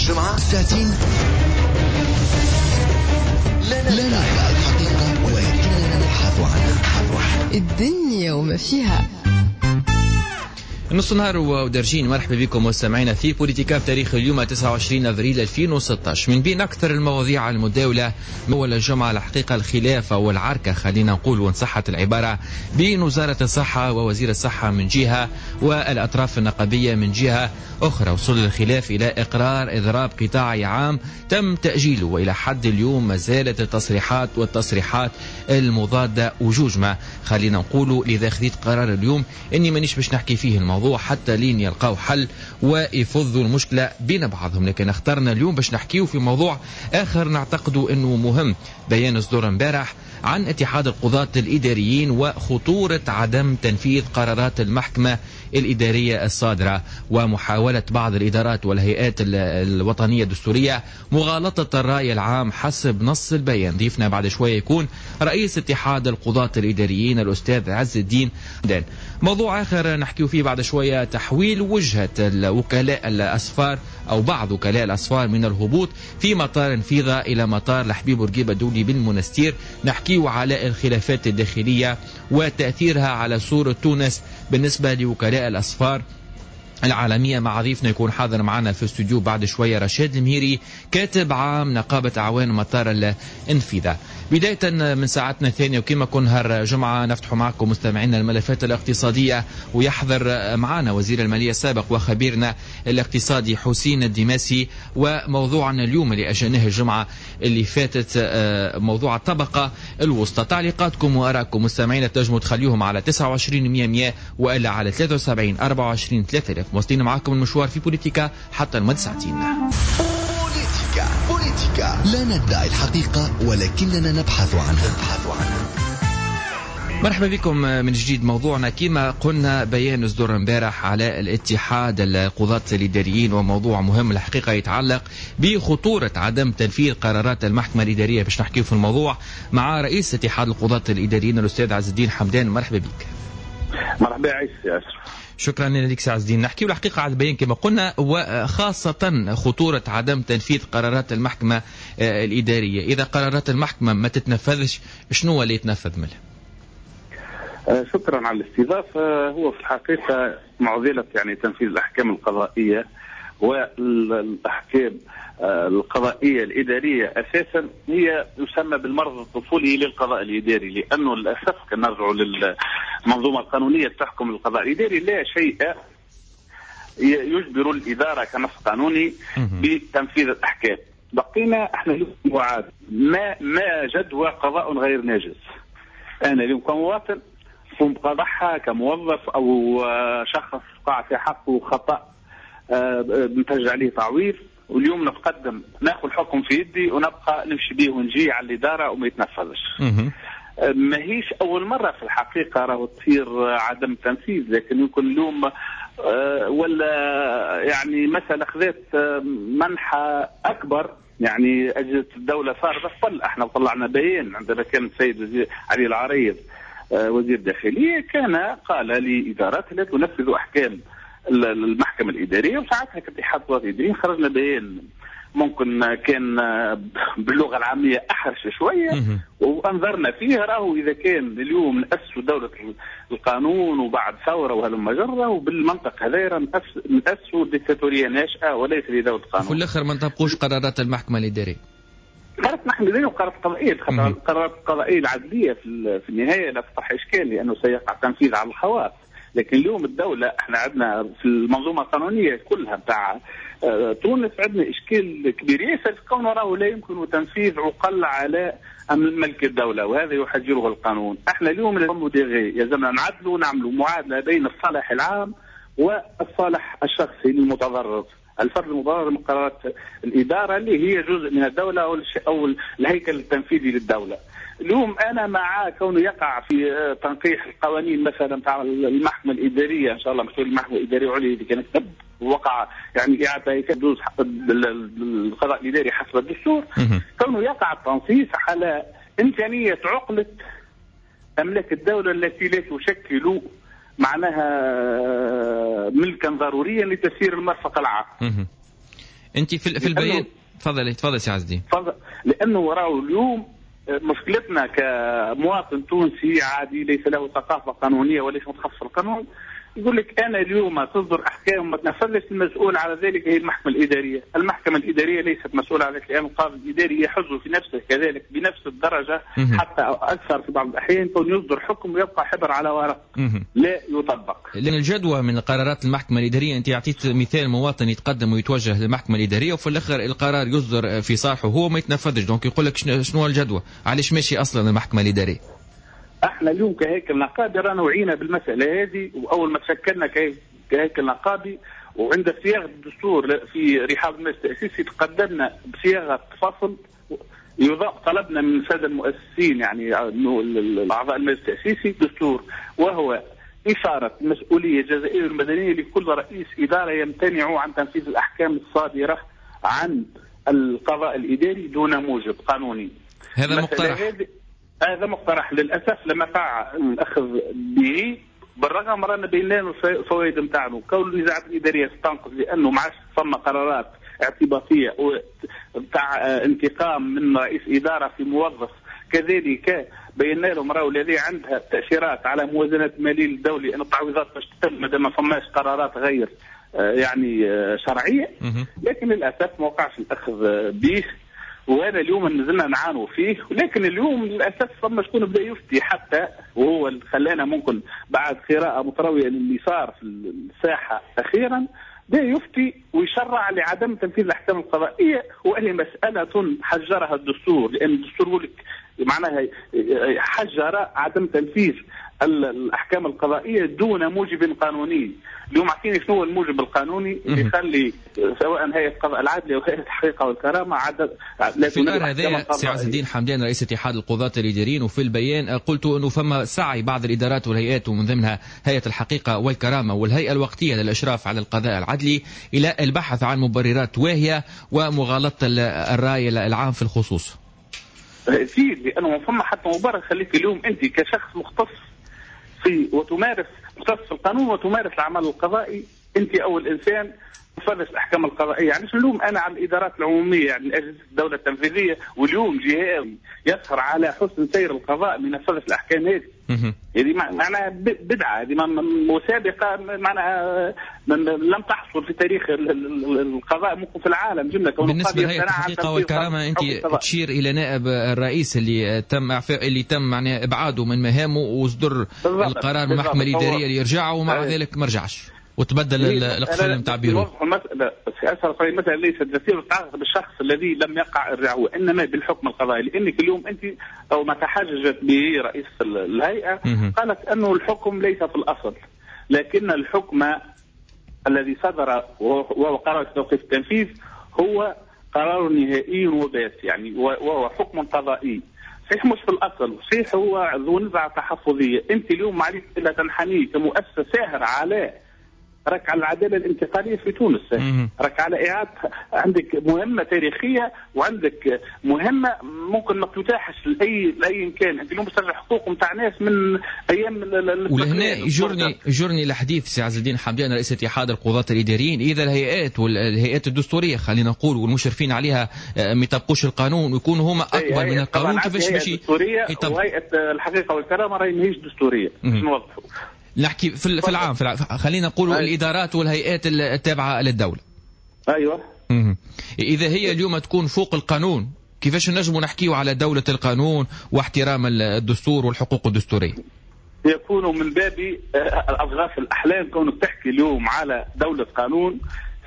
الجمعة 30 لا نعرف الحقيقة ولكننا نبحث عنها. الدنيا وما فيها. نص نهار ودرجين. مرحبا بكم مستمعينا في بوليتيكا بتاريخ اليوم 29 أبريل 2016. من بين أكثر المواضيع المتداولة أول الجمعة الحقيقة الخلاف أو العركة خلينا نقول وإن صحت العبارة بين وزارة الصحة ووزير الصحة من جهة والأطراف النقابية من جهة أخرى. وصل الخلاف إلى إقرار إضراب قطاعي عام تم تأجيله، وإلى حد اليوم ما زالت التصريحات والتصريحات المضادة وجوجمة خلينا نقول. لذا خذيت قرار اليوم إني مانيش باش نحكي فيه الموضوع حتى لين يلقاو حل ويفضوا المشكلة بين بعضهم، لكن اخترنا اليوم باش نحكيه في موضوع آخر نعتقد أنه مهم. بيان صدر امبارح عن اتحاد القضاة الإداريين وخطورة عدم تنفيذ قرارات المحكمة الإدارية الصادرة، ومحاولة بعض الإدارات والهيئات الوطنية الدستورية مغالطة الرأي العام حسب نص البيان. ضيفنا بعد شوية يكون رئيس اتحاد القضاة الإداريين الأستاذ عز الدين حمدان. موضوع آخر نحكيه فيه بعد شوية تحويل وجهة وكلاء الأسفار أو بعض وكلاء الأسفار من الهبوط في مطار انفيضة إلى مطار لحبيب بورقيبة الدولي بالمنستير. نحكيه على الخلافات الداخلية وتأثيرها على صورة تونس بالنسبة لوكلاء الأسفار العالمية. مع ضيفنا يكون حاضر معنا في الاستوديو بعد شوية رشاد المهيري كاتب عام نقابة أعوان مطار الانفيذة. بداية من ساعتنا الثانية وكما كل نهار جمعة نفتح معكم مستمعينا الملفات الاقتصادية، ويحضر معنا وزير المالية السابق وخبيرنا الاقتصادي حسين الدماسي. وموضوعنا اليوم اللي أجناه الجمعة اللي فاتت موضوع الطبقة الوسطى. تعليقاتكم وآراءكم مستمعينا تنجموا تخليهم على 29 وإلا على 73 24 3000. مواصلين معكم المشوار في بوليتيكا حتى المدى ساعتين. بوليتيكا لا ندعي الحقيقة ولكننا نبحث عنها. مرحبا بكم من جديد. موضوعنا كما قلنا بيان صدر امبارح على الاتحاد القضاة الإداريين، وموضوع مهم الحقيقة يتعلق بخطورة عدم تنفيذ قرارات المحكمة الإدارية. باش نحكي في الموضوع مع رئيس اتحاد القضاة الإداريين الأستاذ عز الدين حمدان. مرحبا بك. مرحبا عيسى يا أشرف. شكرا لك سي عز الدين. نحكي الحقيقة على البيان كما قلنا، وخاصة خطورة عدم تنفيذ قرارات المحكمة الإدارية. إذا قرارات المحكمة ما تتنفذش شنو اللي يتنفذ منها؟ شكرا على الاستضافة. هو في الحقيقة معضلة يعني تنفيذ الأحكام القضائية والأحكام القضائية الإدارية أساسا هي يسمى بالمرض الطفولي للقضاء الإداري، لأنه للأسف كان نرجع للمنظومة القانونية تحكم القضاء الإداري لا شيء يجبر الإدارة كنص قانوني بتنفيذ الأحكام. بقينا احنا وعاد ما جدوى قضاء غير ناجز. أنا اليوم كمواطن قم بقضاء كموظف أو شخص وقع في حقه خطأ نتج عليه تعويض، واليوم نتقدم ناخذ الحكم في يدي ونبقى نمشي به ونجي على الإدارة وما يتنفذش. ما هيش أول مرة في الحقيقة راهو تصير عدم تنفيذ، لكن يمكن اليوم ولا يعني مسألة خذت منحى أكبر. يعني أجهزة الدولة صارت أقل. احنا طلعنا بيان عندما كان السيد وزير علي العريض وزير الداخلية كان قال لإدارات لا تنفذ أحكام المحكمة الإدارية، وساعتها كاتحاد القضاة الإداريين خرجنا بيان ممكن كان باللغة العامية أحرش شوية وأنظرنا فيه. راهو إذا كان اليوم نأسسوا دولة القانون وبعد ثورة وهلم جرة، وبالمنطق هذا نأسسوا ديكتاتورية ناشئة وليس لدولة القانون. في الآخر ما نطبقوش قرارات المحكمة الإدارية. قرارات المحكمة الإدارية وقرارات قضائية. القرارات القضائية العدلية في النهاية لا تفتح إشكال لأنه سيقع تنفيذ على الخواص. لكن اليوم الدولة احنا عندنا في المنظومة القانونية كلها بتاع تونس عندنا إشكال كبير ياسر كونه راه لا يمكن تنفيذ عقل على ملك الدولة، وهذا يحجره القانون. احنا اليوم يلزمنا نعدلوا ونعملوا معادلة بين الصالح العام والصالح الشخصي للمتضرر. الفرد المتضرر من قرارات الإدارة اللي هي جزء من الدولة أو الهيكل التنفيذي للدولة. اليوم أنا مع كونه يقع في تنقيح القوانين مثلا بتاع المحكمة الإدارية، إن شاء الله مسؤول المحكمة الإدارية العليا اللي كانت وقع يعني إعادة يجوز القضاء الإداري حسب الدستور، كونه يقع التنصيص على إمكانية عقلة أملاك الدولة التي لا تشكل معناها ملكا ضروريا لتسيير المرفق العام. انت في البيان تفضل سي عز الدين. لانه راهو اليوم مشكلتنا كمواطن تونسي عادي ليس له ثقافه قانونيه وليس متخصص في القانون، يقول لك انا اليوم تصدر احكام وما تنفذش، المسؤول على ذلك هي المحكمه الاداريه. المحكمه الاداريه ليست مسؤوله على ذلك، لان القاضي الاداري يحج في نفسه كذلك بنفس الدرجه حتى اكثر في بعض الاحيان، كون يصدر حكم ويبقى حبر على ورق لا يطبق. لان الجدوى من قرارات المحكمه الاداريه، انت اعطيت مثال مواطن يتقدم ويتوجه للمحكمه الاداريه وفي الاخر القرار يصدر في صالحه هو ما يتنفذش، دونك يقول لك شنو الجدوى؟ علاش ماشي اصلا المحكمه الاداريه؟ احنا اليوم كهيكل نقابي رانا وعينا بالمساله هذه، واول ما تشكلنا كهيكل نقابي وعند صياغه الدستور في رحاب المجلس التاسيسي تقدمنا بصياغه فصل طلبنا من الساده المؤسسين يعني الاعضاء المجلس التاسيسي دستور، وهو إشارة المسؤولية الجزائية والمدنية لكل رئيس إدارة يمتنع عن تنفيذ الأحكام الصادرة عن القضاء الإداري دون موجب قانوني. هذا مقترح للأسف لم يقع الأخذ به، بالرغم رانا بين لنا الفوائد نتاعو. كون النزاعات الإدارية تنقص لأنه ما عادش ثم قرارات اعتباطية نتاع انتقام من رئيس إدارة في موظف، كذلك بينا لهم راهو الذي عندها تأثيرات على موازنة المالية الدولي أن التعويضات باش تتم مادام ما فماش قرارات غير يعني شرعية، لكن للأسف ما وقعش الأخذ به، وهذا اليوم نزلنا نعانوا فيه. ولكن اليوم للأسف فما شكون بدا يفتي حتى، وهو اللي خلانا ممكن بعد قراءة متروية اللي صار في الساحة أخيرا بدا يفتي ويشرع لعدم تنفيذ الأحكام القضائية، وهي مسألة حجرها الدستور، لأن الدستور يقول لك معناها حجر عدم تنفيذ الأحكام القضائية دون موجب قانوني. اليوم عارفين شنو هو الموجب القانوني اللي يخلي سواء هيئة القضاء العدلي أو هيئة الحقيقة والكرامة سؤال هذا سي عز الدين حمدان رئيس اتحاد القضاة الإداريين، وفي البيان قلت أنه فما سعي بعض الإدارات والهيئات ومن ضمنها هيئة الحقيقة والكرامة والهيئة الوقتية للإشراف على القضاء العدلي إلى البحث عن مبررات واهية ومغالطة الرأي العام في الخصوص. أكيد، لأنه فما حتى مبرر خليك اليوم أنت كشخص مختص وتمارس مختص في القانون وتمارس العمل القضائي، أنت أول إنسان تنفذ الأحكام القضائية. يعني شو اللوم أنا على الإدارات العمومية، يعني أجهزة الدولة التنفيذية، واليوم جهاوي يسهر على حسن سير القضاء من نفذ الأحكام هذه. هذه معناها بدعة، هذه مسابقة معناها لم تحصل في تاريخ القضاء ممكن في العالم جملة. بالنسبة لهيئة الحقيقة والكرامة أنت تشير إلى نائب الرئيس اللي تم معناها إبعاده من مهامه وصدر القرار من المحكمة الإدارية ليرجعه ومع ذلك ما رجعش وتبدل الاقفال نتاع بيرو. المسألة مثلا ليست جسيرة تتعلق بالشخص الذي لم يقع إرجاعه، إنما بالحكم القضائي. لأنك اليوم أنت أو ما تحججت به رئيس الهيئة قالت أنه الحكم ليس في الأصل، لكن الحكم الذي صدر وهو قرار توقيف التنفيذ هو قرار نهائي وبات، يعني وهو حكم قضائي. صحيح مش في الأصل، صحيح هو ذو نزعة تحفظية. أنت اليوم معليش إلا تنحني كمؤسسة ساهر على راك على العدالة الانتقالية في تونس، راك على إعادة، عندك مهمة تاريخية وعندك مهمة ممكن ما تتاحش لأي كان. أنت اليوم ترجع حقوق نتاع ناس من أيام ولهنا يجرني الحديث سي عز الدين حمدان رئيس اتحاد القضاة الإداريين، إذا الهيئات والهيئات الدستورية خلينا نقول والمشرفين عليها ما يطبقوش القانون ويكونوا هما أكبر من القانون، كيفاش باش وهيئة الحقيقة والكرامة راهي ماهيش دستورية. نوضحوا نحكي في العام خلينا نقول الإدارات والهيئات التابعة للدولة. أيوة. إذا هي اليوم تكون فوق القانون، كيفاش نجموا نحكيو على دولة القانون واحترام الدستور والحقوق الدستورية؟ يكون من باب أضغاث الأحلام كونك تحكي اليوم على دولة قانون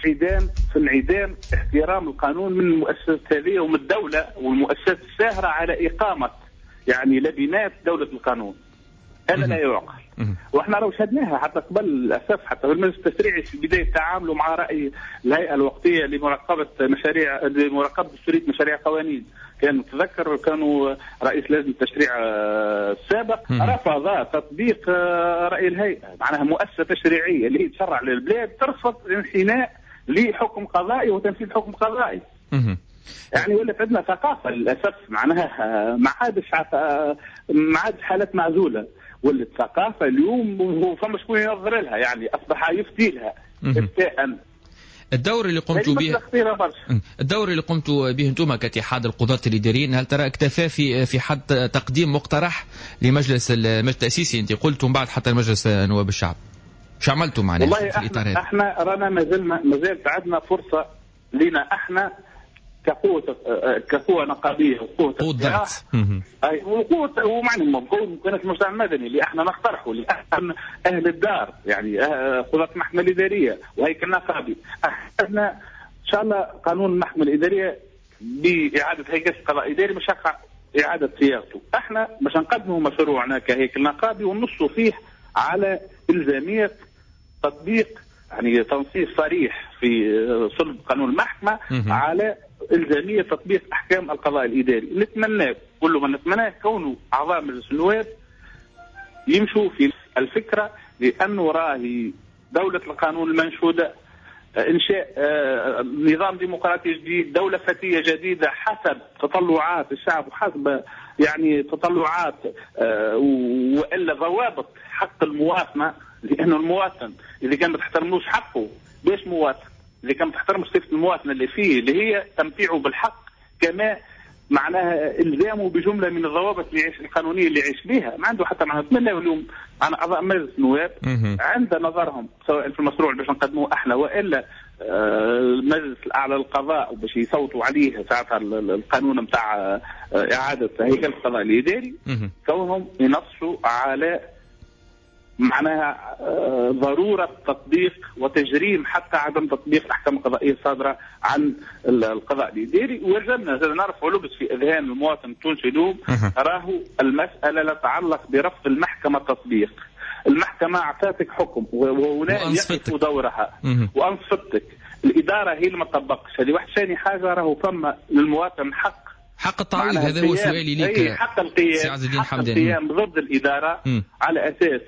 في انعدام احترام القانون من المؤسسات هذه ومن الدولة والمؤسسات الساهرة على إقامة يعني لبنات دولة القانون. هذا لا يعقل. واحنا لو شهدناها حتى قبل الاسف، حتى في المجلس التشريعي في بدايه تعاملوا مع راي الهيئه الوقتيه لمراقبه دستوريه مشاريع قوانين، كان تذكر كانوا رئيس لجنه التشريع السابق رفض تطبيق راي الهيئه، معناها مؤسسه تشريعيه اللي هي تشرع للبلاد ترفض انحناء لحكم قضائي وتنفيذ حكم قضائي. يعني ولات عندنا ثقافه للاسف، معناها ما عادش حالات معزوله، ولات ثقافه اليوم وفما شكون ينظر لها، يعني اصبح يفتي لها افتاء. الدور اللي قمتوا به انتم كاتحاد القضاة الإداريين، هل ترى اكتفى في حد تقديم مقترح لمجلس التأسيسي؟ انت قلتم بعد حتى المجلس نواب الشعب، شو عملتوا معنا والله في الإطار هذا؟ احنا رانا ما زالت عندنا فرصة لنا احنا كقوة نقابية وقوة ضغط وقوة ومعنى كانت المجتمع المدني اللي احنا نقترحه لأحسن أهل الدار، يعني قضاة المحكمة الإدارية وهيكل النقابي. احنا إن شاء الله قانون المحكمة الإدارية بإعادة هيكل القضاء الإداري مش إعادة صياغته. احنا باش نقدموا مشروعنا كهيكل نقابي ونصوا فيه على إلزامية تطبيق، يعني تنصيص صريح في صلب قانون المحكمة على إلزامية تطبيق أحكام القضاء الإداري. نتمنى كل ما نتمناه كونه أعضاء مجلس النواب يمشوا في الفكرة، لأنه راهي دولة القانون المنشودة، إنشاء نظام ديمقراطي جديد، دولة فتية جديدة حسب تطلعات الشعب وحسب يعني تطلعات وإلا ضوابط حق المواطنة. لأنه المواطن إذا كان ما تحترموش حقه ليش مواطن؟ إذا كان ما تحترمش صفة المواطنة اللي فيه اللي هي تمتيعه بالحق، كما معناها إلزامه بجملة من الضوابط اللي يعيش القانونية اللي يعيش بها، ما عنده حتى معناها. نتمنى اليوم عن أعضاء مجلس النواب عند نظرهم سواء في المشروع اللي باش نقدموه احنا وإلا المجلس الأعلى للقضاء وباش يصوتوا عليه ساعتها القانون نتاع إعادة هيكل القضاء الإداري، كونهم ينصوا على معناها ضرورة تطبيق وتجريم حتى عدم تطبيق الأحكام القضائية الصادرة عن القضاء الإداري. وجدنا نرفع لبس في أذهان المواطن التونسي اليوم، راهو المسألة لا تتعلق برفض المحكمة التطبيق. المحكمة أعطتك حكم وهنا يقف دورها وأنصفتك، الإدارة هي اللي ما تطبقش. هذه واحد ثاني حاجة، راهو فما للمواطن حق التعويض. هذا هو سؤالي ليك حق القيام ضد الإدارة على أساس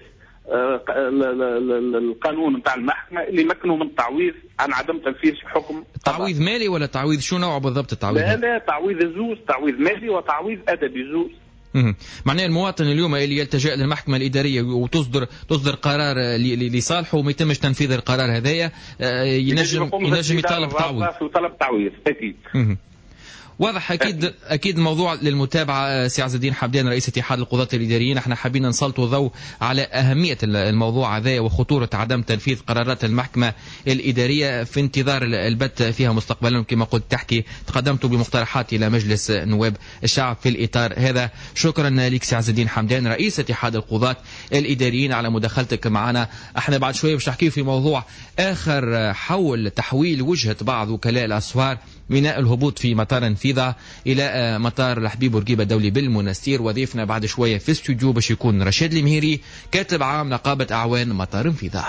القانون نتاع المحكمة اللي مكنه من تعويض عن عدم تنفيذ حكم. تعويض مالي ولا تعويض شو نوع بالضبط التعويض؟ لا تعويض زوز، تعويض مالي وتعويض أدبي زوز. معناه المواطن اليوم اللي يلتجأ للمحكمة الإدارية وتصدر قرار لصالحه وما يتمش تنفيذ القرار هذايا ينجم يطالب تعويض أكيد. واضح. اكيد الموضوع للمتابعه. سي عز الدين حمدان رئيس اتحاد القضاة الاداريين، احنا حابين نسلطوا ضوء على اهميه الموضوع هذا وخطوره عدم تنفيذ قرارات المحكمه الاداريه في انتظار البت فيها مستقبلا. كما قلت تحكي تقدمتوا بمقترحات الى مجلس نواب الشعب في الاطار هذا. شكرا لك سي عز الدين حمدان رئيس اتحاد القضاة الاداريين على مداخلتك معنا. احنا بعد شويه باش نحكي في موضوع اخر حول تحويل وجهه بعض وكلاء الاسفار من الهبوط في مطار انفيذا إلى مطار الحبيب بورقيبة الدولي بالمنستير. وضيفنا بعد شوية في الاستوديو باش يكون رشاد المهيري كاتب عام نقابة أعوان مطار انفيذا.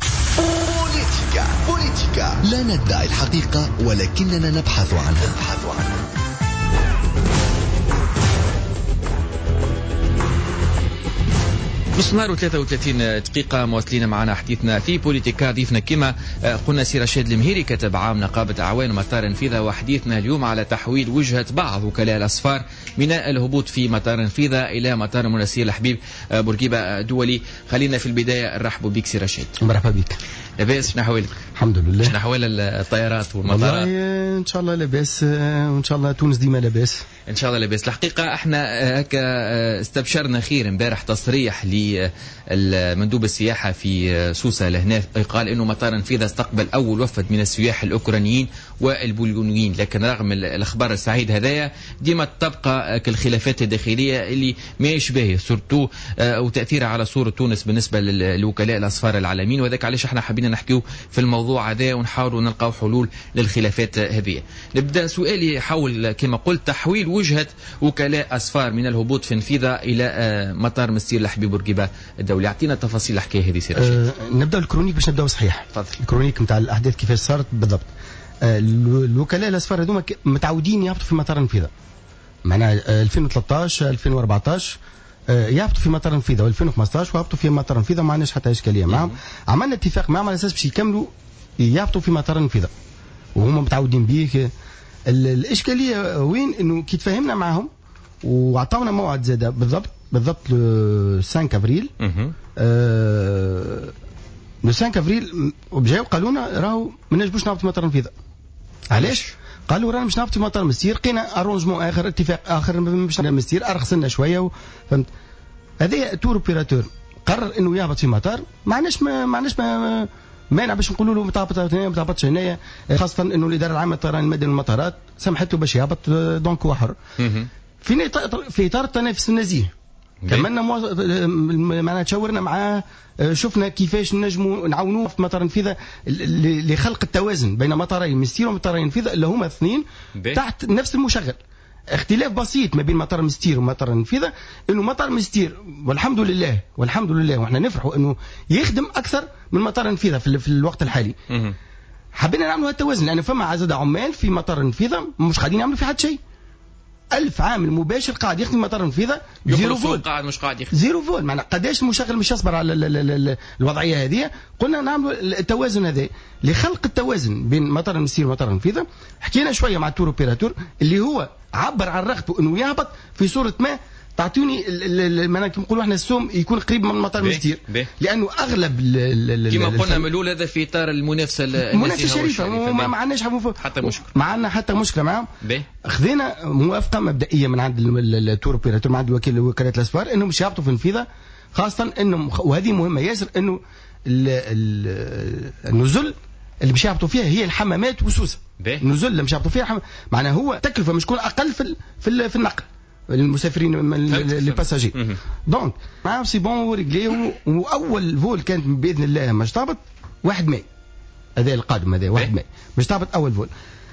بوليتيكا لا ندعي الحقيقة ولكننا نبحث عنها. نص نهار و33 دقيقة مواصلين معنا حديثنا في بوليتيكا. ضيفنا كما قلنا سي رشاد المهيري كاتب عام نقابة أعوان مطار انفيذا، وحديثنا اليوم على تحويل وجهة بعض وكلاء الأسفار من الهبوط في مطار انفيذا إلى مطار المنستير الحبيب بورقيبة الدولي. خلينا في البداية نرحبوا بك سي رشاد. مرحبا بك. لاباس؟ شنو أحوالك؟ الحمد لله. شنو أحوال الطيارات والمطارات؟ ان شاء الله لاباس، وان شاء الله تونس ديما لاباس ان شاء الله لاباس. الحقيقه احنا هكا استبشرنا خير امبارح تصريح لمندوب السياحه في سوسه لهنا، قال انه مطار انفيذا استقبل اول وفد من السياح الاوكرانيين والبولغاريين. لكن رغم الاخبار السعيد هذايا ديما تبقى الخلافات الداخليه اللي ما يشبه سورتو وتاثيرها على صوره تونس بالنسبه لوكلاء الاسفار العالميين. وذاك علاش احنا حابين نحكيو في الموضوع هذا ونحاولوا نلقاو حلول للخلافات هذه. نبدا سؤالي حول كما قلت تحويل وجهة وكلاء أسفار من الهبوط في انفيذا إلى مطار منستير الحبيب بورقيبة الدولي. أعطينا تفاصيل الحكاية هذه سي رشيد. نبدأ الكرونيك باش نبدأ صحيح. فضل. الكرونيك نتاع الأحداث كيفاش صارت بالضبط. الوكلاء الأسفار هذوما متعودين يهبطوا في مطار انفيذا، معناها 2013 2014 يهبطوا في مطار انفيذا، و2015 وهبطوا في مطار انفيذا، ما عندناش حتى إشكالية معهم. عملنا اتفاق معهم على أساس باش يكملوا يهبطوا في مطار انفيذا وهم متعودين به. الإشكالية وين؟ إنه كي تفاهمنا معهم وعطاونا موعد زاده بالضبط 5 أبريل لو 5 افريل جاوا قالوا لنا راهو ما نجموش نهبطوا مطار الفضاء. علاش؟ قالوا رانا مش نهبطوا مطار مستير، لقينا ارونجمون اخر، اتفاق اخر باش مستير ارخص لنا شويه فهمت. هذا تور اوبيراتور قرر انه يهبط في مطار، معناش مانع باش نقولوا له ما تهبطش هنايا، خاصه انه الاداره العامه للطيران المدني والمطارات سمحت له باش يهبط، دونك هو حر. في اطار التنافس النزيه كملنا معناها تشاورنا معاه، شفنا كيفاش نجموا نعاونوه في مطار الفضاء لخلق التوازن بين مطارين مستير ومطارين الفضاء اللي هما اثنين تحت نفس المشغل. اختلاف بسيط ما بين مطار مستير ومطار الفضاء انه مطار مستير والحمد لله واحنا نفرحوا انه يخدم اكثر من مطار الفضاء في الوقت الحالي. حبينا نعملوا هالتوازن لان فما عدد عمال في مطار الفضاء مش قاعدين يعملوا في حد شيء. 1000 عامل مباشر قاعد يخدم مطار الفضاء زيرو فول، قاعد مش قاعد يخدم زيرو فول. معناها قداش المشغل مش يصبر على الوضعيه هذه. قلنا نعملوا التوازن هذا لخلق التوازن بين مطار المستير ومطار الفضاء. حكينا شويه مع التور اوبيراتور اللي هو عبر عن رغبته انه يهبط في صوره ما تعطوني ما نقولوا احنا السوم يكون قريب من مطار مستير، لانه اغلب كما قلنا من الاول هذا في اطار المنافسه الشريفه. ما عندناش حتى مشكله، ما عندنا حتى مشكله معهم. خذينا موافقه مبدئيه من عند التور اوبيراتور، من عند وكاله الاسفار انهم مش يهبطوا في الفضاء، خاصه انهم وهذه مهمه ياسر انه النزل اللي باش يهبطوا فيها هي الحمامات وسوسه. النزل اللي باش يهبطوا فيها معناها هو تكلفه مش تكون اقل في النقل المسافرين الباساجي. دونك معاهم سي بون ورجليه. واول فول كانت باذن الله مش تهبط 1 ماي هذا القادم، هذا 1 ماي مش تهبط اول فول.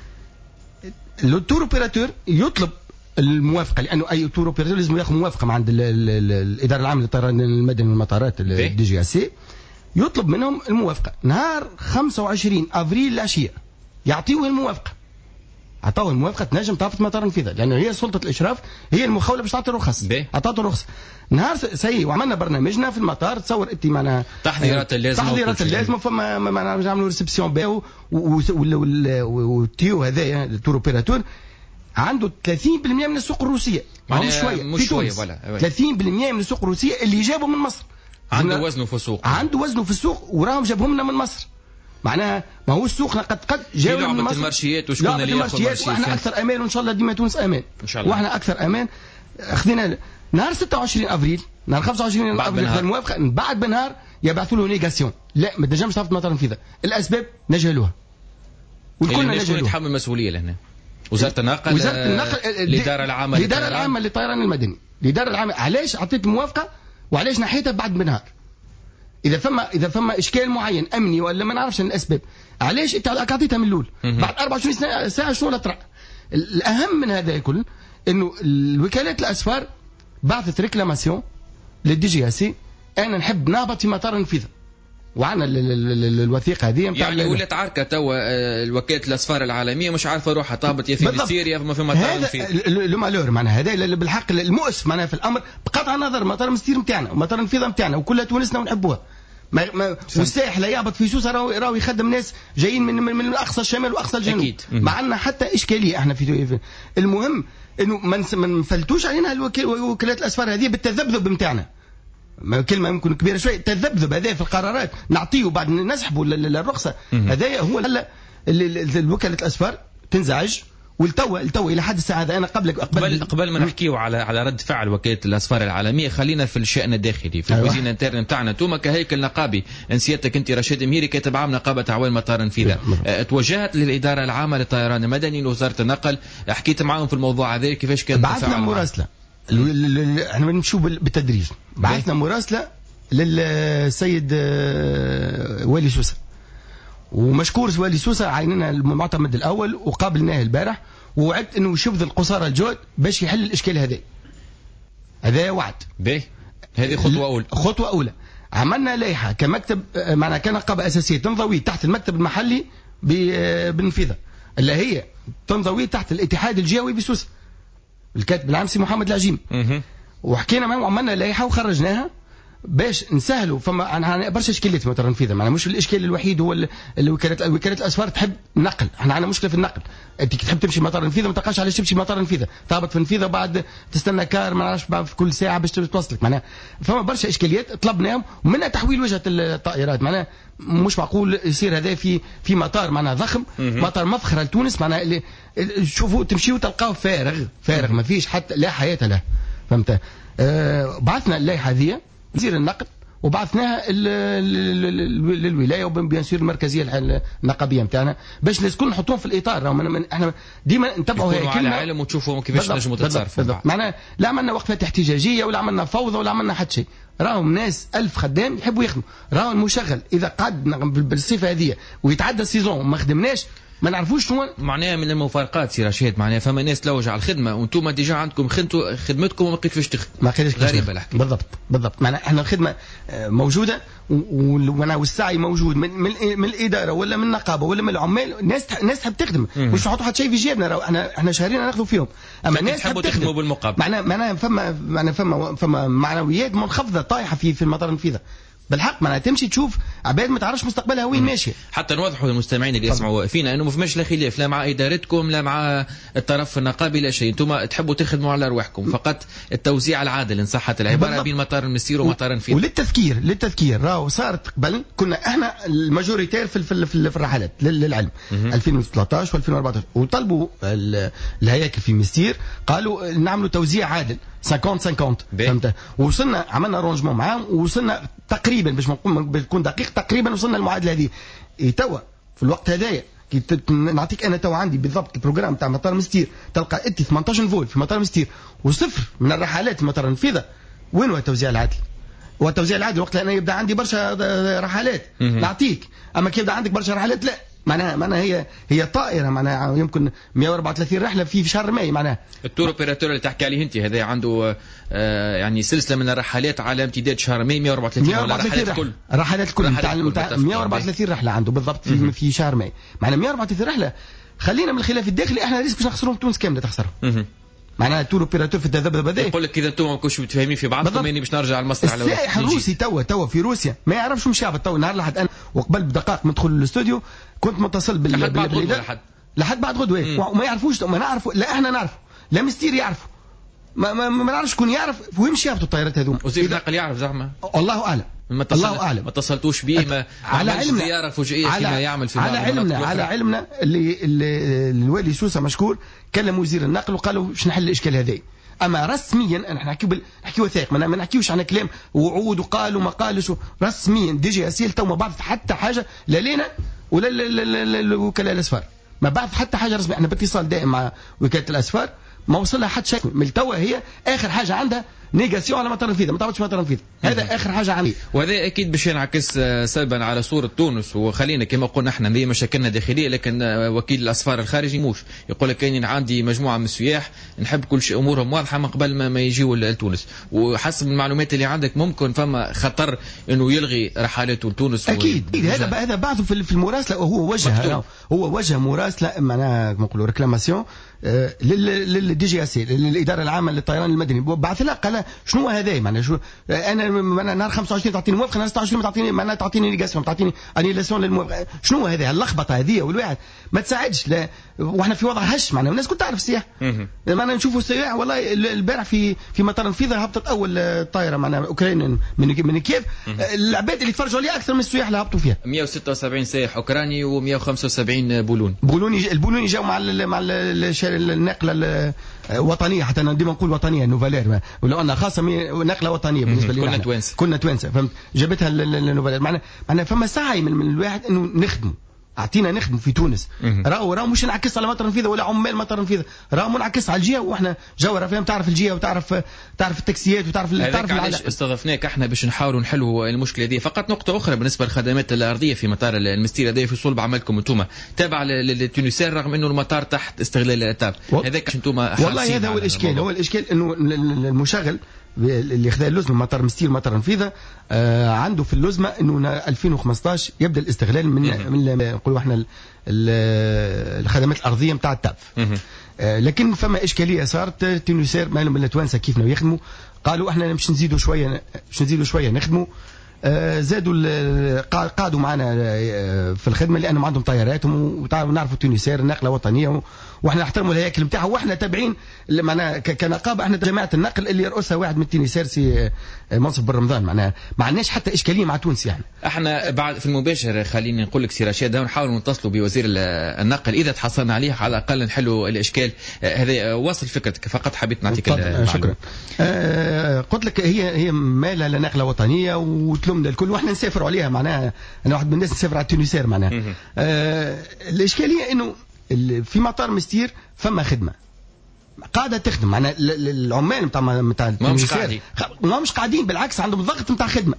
التور اوبيراتور يطلب الموافقه لانه اي تور اوبيراتور لازم ياخذ موافقه من عند الاداره العامه للطيران المدني والمطارات الدي جي اس سي. يطلب منهم الموافقه نهار 25 افريل العشيه، يعطيوه الموافقه. عطاوه الموافقه تنجم تهبط مطار الفضاء لانه هي سلطه الاشراف هي المخوله باش تعطي الرخص. عطاته الرخصه نهار سي وعملنا برنامجنا في المطار. تصور انت معناها تحضيرات اللازمه فما نعملوا ريسبسيون باهو والتيو هذايا التور اوبيراتور عنده 30% من السوق الروسيه، مش شويه في تونس 30% من السوق الروسيه اللي جابوا من مصر. عنده وزنه في السوق، وراهم جابهم لنا من مصر. معناها ما هو السوق قد جاوا من مصر. المارشيات وشكون اللي ياخذ المارشيات، واحنا اكثر امان وان شاء الله ديما تونس امان ان شاء الله. واحنا اكثر امان. خذينا نهار 26 افريل، نهار 25 افريل الموافقه، بعد بنهار يبعثوا له نيغاسيون. لا ما تنجمش تهبط مطار الفضاء، الاسباب نجهلوها والكلنا نجهلوها. يتحمل المسؤوليه لهنا وزاره النقل، الاداره العامه للطيران المدني، الاداره العامه. علاش عطيت موافقه وعلاش نحيتها بعد بنهار؟ اذا فما اشكال معين امني ولا ما نعرفش الاسباب، علاش انت عطيتها من الاول؟ بعد 24 ساعه شنو اللي طرا؟ الاهم من هذا الكل انه الوكالات الاسفار بعثت ريكلاماسيون للدي جي اس سي، انا نحب نهبط في مطار الفضاء، وعنا الوثيقه هذه نتاع يعني ولات عركه توا وكاله الاسفار العالميه مش عارفه روحها تهبط يا في سوريا في مطار الفضاء. لو مالور معناها هذا بالحق المؤسف معناها في الامر بقطع النظر. مطار المستير نتاعنا ومطار الفضاء نتاعنا وكلها تونسنا ونحبوها. والسائح لا يهبط في سوسه راهو يخدم ناس جايين من اقصى الشمال واقصى الجنوب. ما عندنا حتى اشكاليه احنا في المهم انه ما نفلتوش علينا وكالات الاسفار هذه بالتذبذب نتاعنا. كلمه يمكن كبيره شويه، تذبذب هذا في القرارات نعطيه وبعد نسحبوا الرخصه. هذا هو الوكاله الاسفار تنزعج. والتو الى حد الساعه هذا انا قبل ما نحكيو على رد فعل وكاله الاسفار العالميه، خلينا في الشان الداخلي في الكوزينه انترن نتاعنا. انتم كهيكل نقابي، انسيتك انت رشيد مهيري كاتب عام نقابه عوال مطار الفضاء، توجهت للاداره العامه للطيران المدني ووزاره النقل، حكيت معاهم في الموضوع هذا كيفاش كان التفاعل؟ بعثنا مراسله، احنا نمشوا بالتدريج. بعثنا مراسله للسيد والي سوسه، ومشكور والي سوسه عيننا المعتمد الاول وقابلناه البارح، ووعد انه يشوف قصارى الجهد باش يحل الاشكال هذا وعد. هذه خطوه اولى. عملنا لائحه كمكتب معنا كنقابه اساسيه تنضوي تحت المكتب المحلي بالنفيذه اللي هي تنضوي تحت الاتحاد الجهوي بسوسه، الكاتب العام سي محمد العجيم. وحكينا معه وعملنا لائحه وخرجناها باش نسهلوا. فما انا برشا اشكاليات في مطار النفيذه، معناها مش الاشكال الوحيد هو وكالة الاسفار تحب النقل. احنا عندنا مشكله في النقل. انت تحب تمشي مطار النفيذه ما تلقاش علاش تمشي مطار النفيذه، تهبط في النفيذه وبعد تستنى كار ما نعرفش في كل ساعه باش توصلك. معناها فما برشا اشكاليات طلبناهم، ومنها تحويل وجهه الطائرات. معناها مش معقول يصير هذا في مطار معناها ضخم، مطار مفخره لتونس، معناها شوفوا تمشيوا تلقاوه فارغ ما فيش حتى لا حياه له. فهمت؟ بعثنا اللائحه هذه وزير النقل وبعثناها للولايه وبيان سور المركزيه النقابيه نتاعنا باش الناس الكل نحطوهم في الاطار. احنا ديما نتبعوا هيك على علم وتشوفوا كيفاش نجموا تتصرفوا. معناها لا عملنا وقفات احتجاجيه ولا عملنا فوضى ولا عملنا حتى شيء. راهم ناس 1000 خدام يحبوا يخدموا. راهو المشغل اذا قعد بالصفه هذه ويتعدى السيزون وما خدمناش ما نعرفوش شنو معناها من المفارقات. سي رشيد معناها فما ناس تلوج على الخدمه وانتم ديجا عندكم خدمتكم وما لقيتوش تخدموا. غريبه الحكايه. بالضبط معناها احنا الخدمه موجوده والسعي موجود من الاداره ولا من النقابه ولا من العمال. ناس تحب تخدم مش نحطوا حتى شيء في جيبنا. احنا شهرين ناخذوا فيهم، اما الناس تحبوا تخدموا بالمقابل. معناها فما معنويات منخفضه طايحه في المطار النفيذه بالحق. معناها تمشي تشوف عباد ما تعرفش مستقبلها وين ماشيه. حتى نوضحوا للمستمعين اللي يسمعوا فينا انه ما فماش لا خلاف لا مع ادارتكم لا مع الطرف النقابي لا شيء. انتم تحبوا تخدموا على ارواحكم فقط. التوزيع العادل ان صحت العباره بين مطار المستير ومطار النفيذ. وللتذكير راهو صارت قبل كنا احنا الماجوريتير في الرحلات للعلم 2013 و2014 وطلبوا الهياكل في مستير قالوا نعملوا توزيع عادل 50-50. فهمت؟ وصلنا عملنا رونجمون معاهم ووصلنا تقريبا باش نكون دقيق تقريبا وصلنا المعادله هذه. توا في الوقت هذايا نعطيك انا توا عندي بالضبط البروجرام تاع مطار مستير تلقى انت 18 فول في مطار مستير وصفر من الرحلات في مطار النفيذه. وين هو التوزيع العادل؟ والتوزيع العادل وقت انا يبدا عندي برشا رحلات نعطيك، اما كي يبدا عندك برشا رحلات لا. معناها هي طائره معناها يمكن 134 رحله في شهر ماي. معناها التور اوبيراتور اللي تحكي عليه انت هذا عنده يعني سلسله من الرحلات على امتداد شهر ماي 134 رحلات الكل نتاع 134 رحله عنده بالضبط في شهر ماي. معناها 134 رحله خلينا من الخلاف الداخلي احنا ريسك باش نخسرهم تونس كامله تخسرهم. معناها تور اوبيراتور في التذبذب هذا يقول لك اذا انتم ما كنتوش متفاهمين في بعضكم يعني باش نرجع المصنع على السائح الروسي توا في روسيا ما يعرفش مش يعرف. توا نهار لحد انا وقبل بدقائق ندخل الاستوديو كنت متصل لحد بعد غدوه وما يعرفوش. ما نعرفوا لا احنا نعرف لا مستير يعرفوا ما نعرفش شكون يعرف ويمشي يهبطوا الطائرات هذوما. وزير النقل يعرف زعما الله اعلم. الله اعلم ما اتصلتوش به ما على علمنا زياره فجائيه فيما يعمل في على علمنا اللي الوالي سوسه مشكور كلم وزير النقل وقالوا باش نحل الاشكال هذا. اما رسميا انا نحكي وثائق ما نحكيوش عن كلام وعود وقال وما قالش. رسميا دي جي اسيل تو ما بعث حتى حاجه لا لينا ولا الوكلاء الاسفار. ما بعث حتى حاجه رسميه. احنا باتصال دائم مع وكاله الاسفار ما وصلها حتى شيء. من توا هي اخر حاجه عندها نيغاسيون على مطار النفيذه ما تعرفش مطار النفيذه. هذا اخر حاجه عندي وهذا اكيد باش ينعكس سلبا على صوره تونس. وخلينا كما قلنا احنا هذه مشاكلنا داخليه لكن وكيل الاسفار الخارجي موش يقول لك كاين عندي مجموعه من السياح نحب كل شيء امورهم واضحه من قبل ما يجيوا لتونس. وحسب المعلومات اللي عندك ممكن فما خطر انه يلغي رحلاته لتونس. اكيد هذا بعضه في المراسله وهو وجه مراسله معناها كما نقولوا ريكلاماسيون للدي جي اسي للاداره العامه للطيران المدني. بعث لها قال شنو هذا معناها شو انا نهار 25 تعطيني موافقه نهار 26 ما تعطيني معناها تعطيني نيغاسيون تعطيني انيلاسيون للموافقه. شنو هذا اللخبطه هذه والواحد ما تساعدش لا. واحنا في وضع هش معناها الناس كنت تعرف السياح معناها نشوفوا السياح والله البارح في مطار النفيذه هبطت اول طائره معناها اوكراني من كييف. العباد اللي تفرجوا عليها اكثر من السياح اللي هبطوا فيها 176 سائح اوكراني و175 البولوني جاوا مع النقله الوطنيه. حتى انا ديما نقول وطنيه نوفالير ولو انها خاصه نقله وطنيه بالنسبه لنا كنا توانسه. فهمت جابتها النوفالير. معناها فما سعي من الواحد انه نخدموا اعطينا نخدم في تونس. راهو مش نعكس على مطار النفيذه ولا عمال مطار النفيذه راهو منعكس على الجهه. واحنا جوهره فاهم تعرف الجهه وتعرف التاكسيات وتعرف علاش استضفناك احنا باش نحاولوا نحلوا المشكله دي. فقط نقطه اخرى بالنسبه للخدمات الارضيه في مطار المستير هذا في صلب عملكم انتم تابع للتونسيين رغم انه المطار تحت استغلال الاتاب. هذاك انتم والله هذا هو الاشكال انه المشغل اللي خذا اللزمه مطار مستير مطار نفيذه عنده في اللزمه انه 2015 يبدا الاستغلال من نقولوا احنا الخدمات الارضيه نتاع التاف. لكن فما اشكاليه صارت، تونسير مالهم من التوانسه كيفنا يخدموا، قالوا احنا باش نزيدوا شويه نخدموا. زادوا قعدوا معنا في الخدمه لانهم عندهم طياراتهم، ونعرفوا تونسير نقله وطنيه واحنا نحترموا الهياكل نتاعها، واحنا تابعين معناها كنقابه احنا جماعه النقل اللي يرأسها واحد من تونسير سي منصف بن رمضان. معناها ما عندناش حتى اشكاليه مع تونس. يعني احنا بعد في المباشر خليني نقول لك سي رشيد نحاول نتصلوا بوزير النقل اذا تحصلنا عليه على الاقل نحلوا الاشكال هذا. واصل فكرتك فقط حبيت نعطيك شكرا. قلت لك هي مالها لنقله وطنيه وتلومنا الكل واحنا نسافروا عليها. معناها انا واحد من الناس نسافر على تونسير. معناها الاشكاليه انه في مطار مستير فما خدمه قاعده تخدم. معناها العمال نتاع ما مش قاعدين، بالعكس عندهم ضغط نتاع خدمه.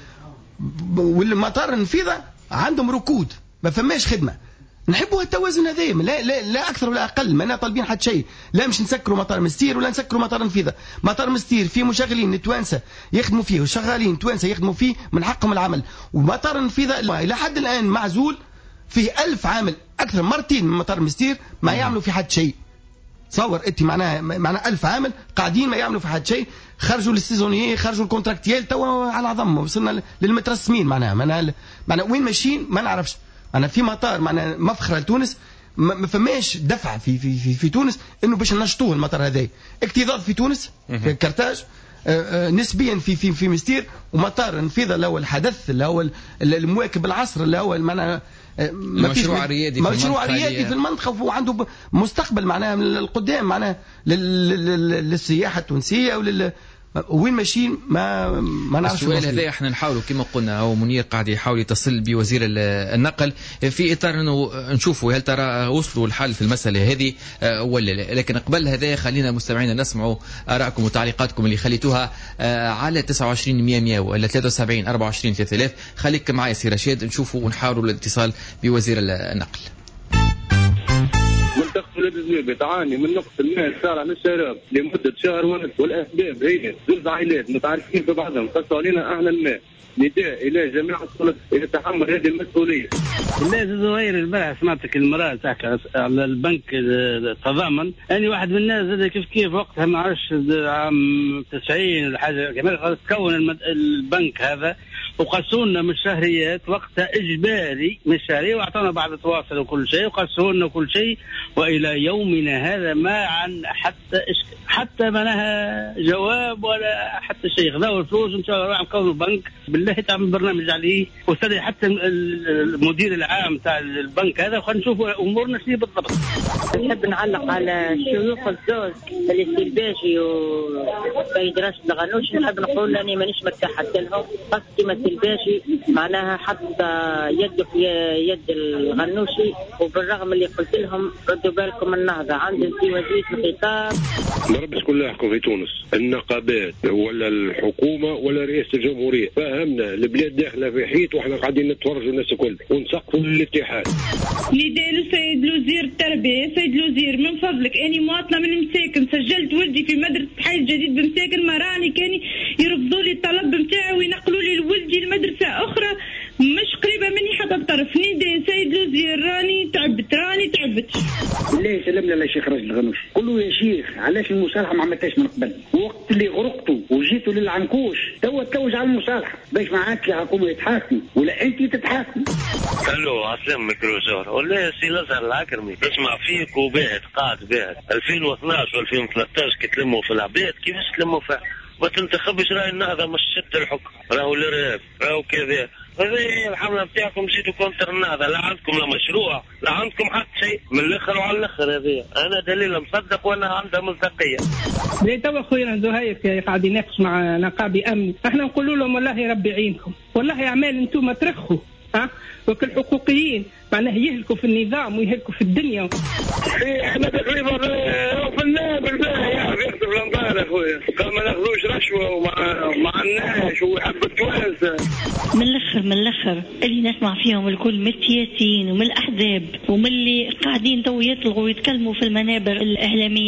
والمطار النفيذه عندهم ركود، ما فماش خدمه. نحبوا التوازن هذا، لا اكثر ولا اقل. ما طالبين حتى شيء، لا مش نسكروا مطار مستير ولا نسكروا مطار نفيذه. مطار مستير فيه مشغلين توانسه يخدموا فيه وشغالين توانسه يخدموا فيه من حقهم العمل. ومطار نفيذه الى حد الان معزول فيه 1000 عامل، اكثر مرتين من مطار مستير ما يعملوا في حد شيء. تصور انت معناها 1000 عامل قاعدين ما يعملوا في حد شيء. خرجوا للسيزونيين، خرجوا الكونتراكتيال، توا على عظمهم وصلنا للمترسمين. معناها وين ماشيين ما نعرفش. أنا في مطار معناها مفخرة لتونس ما فماش دفع في تونس انه باش نشطوه المطار هذا. اكتظاظ في تونس في كرتاج نسبيا في مستير، ومطار نفيذه اللي هو الحدث اللي هو المواكب العصر اللي هو معناها مشروع ريادي في المنطقه وعنده مستقبل معناها القدام معناها للسياحه التونسيه وين ماشيين ما نعرفش. السؤال هذا احنا نحاولوا كما قلنا، هو منير قاعد يحاول يتصل بوزير النقل في اطار انه نشوفوا هل ترى وصلوا الحل في المساله هذه ولا لا. لكن قبل هذا خلينا مستمعينا نسمعوا ارائكم وتعليقاتكم اللي خليتوها على 29 100 ولا 73 24 3000. خليك معايا سي رشيد نشوفوا ونحاولوا الاتصال بوزير النقل. بتعاني من نقص الماء السارع من الشراب لمدة شهر ونصف، والأسباب هي زوج عائلات متعارفين في بعضهم قصوا علينا احنا الماء. نداء إلى جميع السلطات يتحمل هذه المسؤولية. الناس الصغير البارح سمعتك المرأة تحكي على البنك التضامن. أنا واحد من الناس كيف وقتها ما عرفش عام 90 ولا حاجة كمان تكون البنك هذا، وقسونا من الشهريات وقتها إجباري من الشهرية، وأعطونا بعد تواصل وكل شيء وقسونا كل شيء. وإلى يومنا هذا ما عن حتى منها جواب ولا حتى شيء. خذوا الفلوس إن شاء الله راح نكونوا بنك بالله تعمل برنامج عليه واستدعي حتى المدير العام تاع البنك هذا وخلينا نشوفوا أمورنا شنو بالضبط. نحب نعلق على شيوخ الزوج اللي في الباشي وسيد راشد الغنوشي. نحب نقول أني مانيش مرتاحة لهم، قصدي ما الباشي معناها حتى يده في يد الغنوشي، وبالرغم اللي قلت لهم ردوا بالكم النهضة عند ازدواجية الخطاب. ما ربش كل يحكم في تونس النقابات ولا الحكومة ولا رئاسة الجمهورية. فهمنا البلاد داخلة في حيط واحنا قاعدين نتفرجوا الناس الكل ونسقفوا للاتحاد. نداء للسيد الوزير التربية. سيد الوزير من فضلك، أنا مواطنة من مساكن، سجلت ولدي في مدرسة حي الجديد بمساكن، ما راني كان يرفضوا لي الطلب نتاعي وينقلوا لي لولدي المدرسة أخرى مش قريبة مني حتى بطرف. نداء سيد الوزير، راني تعبت. بالله سلمنا لا شيخ راجل الغنوش، قل له يا شيخ علاش المصالحة ما عملتهاش من قبل؟ وقت اللي غرقتوا وجيتوا للعنكوش توا تلوج على المصالحة باش معاك الحكومة يتحاكموا ولا أنت تتحاكموا. الو عسلام ميكروزور ولا يا سي الازهر العكرمي، تسمع فيك وباهت قاعد باهت 2012 و2013 كي تلموا في العباد كيفاش تلموا فيها؟ ما تنتخبش راهي النهضة مش شد الحكم، راهو الارهاب راهو كذا. هذه الحملة بتاعكم جيتوا كونتر النهضة، لا عندكم لا مشروع لا عندكم حتى شيء من الاخر وعلى الاخر. هذه انا دليل مصدق وانا عندها مصداقية. زي توا خويا زهير قاعد يناقش مع نقابي امن، احنا نقولوا لهم والله ربي يعينكم، والله اعمال انتم ترخوا وكل الحقوقيين معناه يهلكوا في النظام ويهلكوا في الدنيا. احنا تقريبا في الناب الباهي يخطب الانظار يا خويا، قال ما ناخذوش رشوه ومع الناس ويحب التوانسه. من الاخر اللي نسمع فيهم الكل من السياسيين ومن الاحزاب ومن اللي قاعدين تو يطلعوا ويتكلموا في المنابر الاعلاميه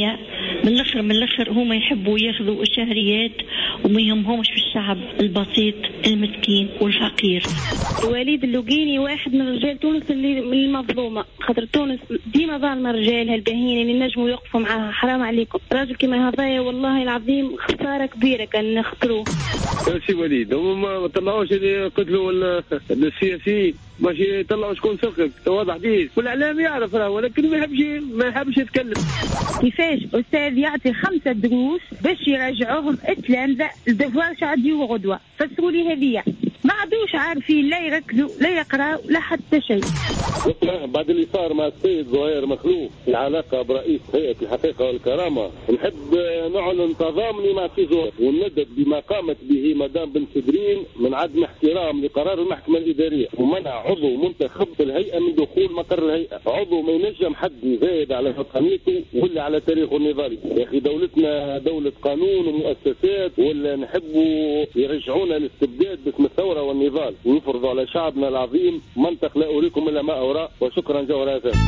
من الأخر هما يحبوا ياخذوا الشهريات وما يهمهمش في الشعب البسيط المسكين والفقير. وليد اللوقيني واحد من رجال تونس اللي المظلومة، خاطر تونس ديما ظالمة رجالها الباهين اللي نجموا يوقفوا معاها. حرام عليكم راجل كما هذايا والله العظيم خسارة كبيرة كان نخسروه. سي وليد هما ما طلعوش اللي قتلوا السياسيين باش يطلعوا شكون سخف واضح جديد، والاعلام يعرف راه ولكن ما يحبش يتكلم. كيفاش استاذ يعطي 5 دروس باش يراجعوهم التلامذه الدفوار شعديو غدوه؟ فسروا لي هذه. ما عادوش عارفين لا يركزوا لا يقراوا لا حتى شيء. بعد اللي صار مع السيد زهير مخلوف العلاقه برئيس هيئه الحقيقه والكرامه، نحب نعلن تضامني مع السيد زهير والندد بما قامت به مدام بن سدرين من عدم احترام لقرار المحكمه الاداريه ومنع عضو منتخب في الهيئه من دخول مقر الهيئه. عضو ما ينجم حد يزايد على وطنيته ولا على تاريخه النضالي. يا اخي دولتنا دوله قانون ومؤسسات، ولا نحبوا يرجعونا الاستبداد باسم الثوره والنضال ويفرضوا على شعبنا العظيم منطق لا أريكم إلا ما أوراه. وشكرا جوهر FM.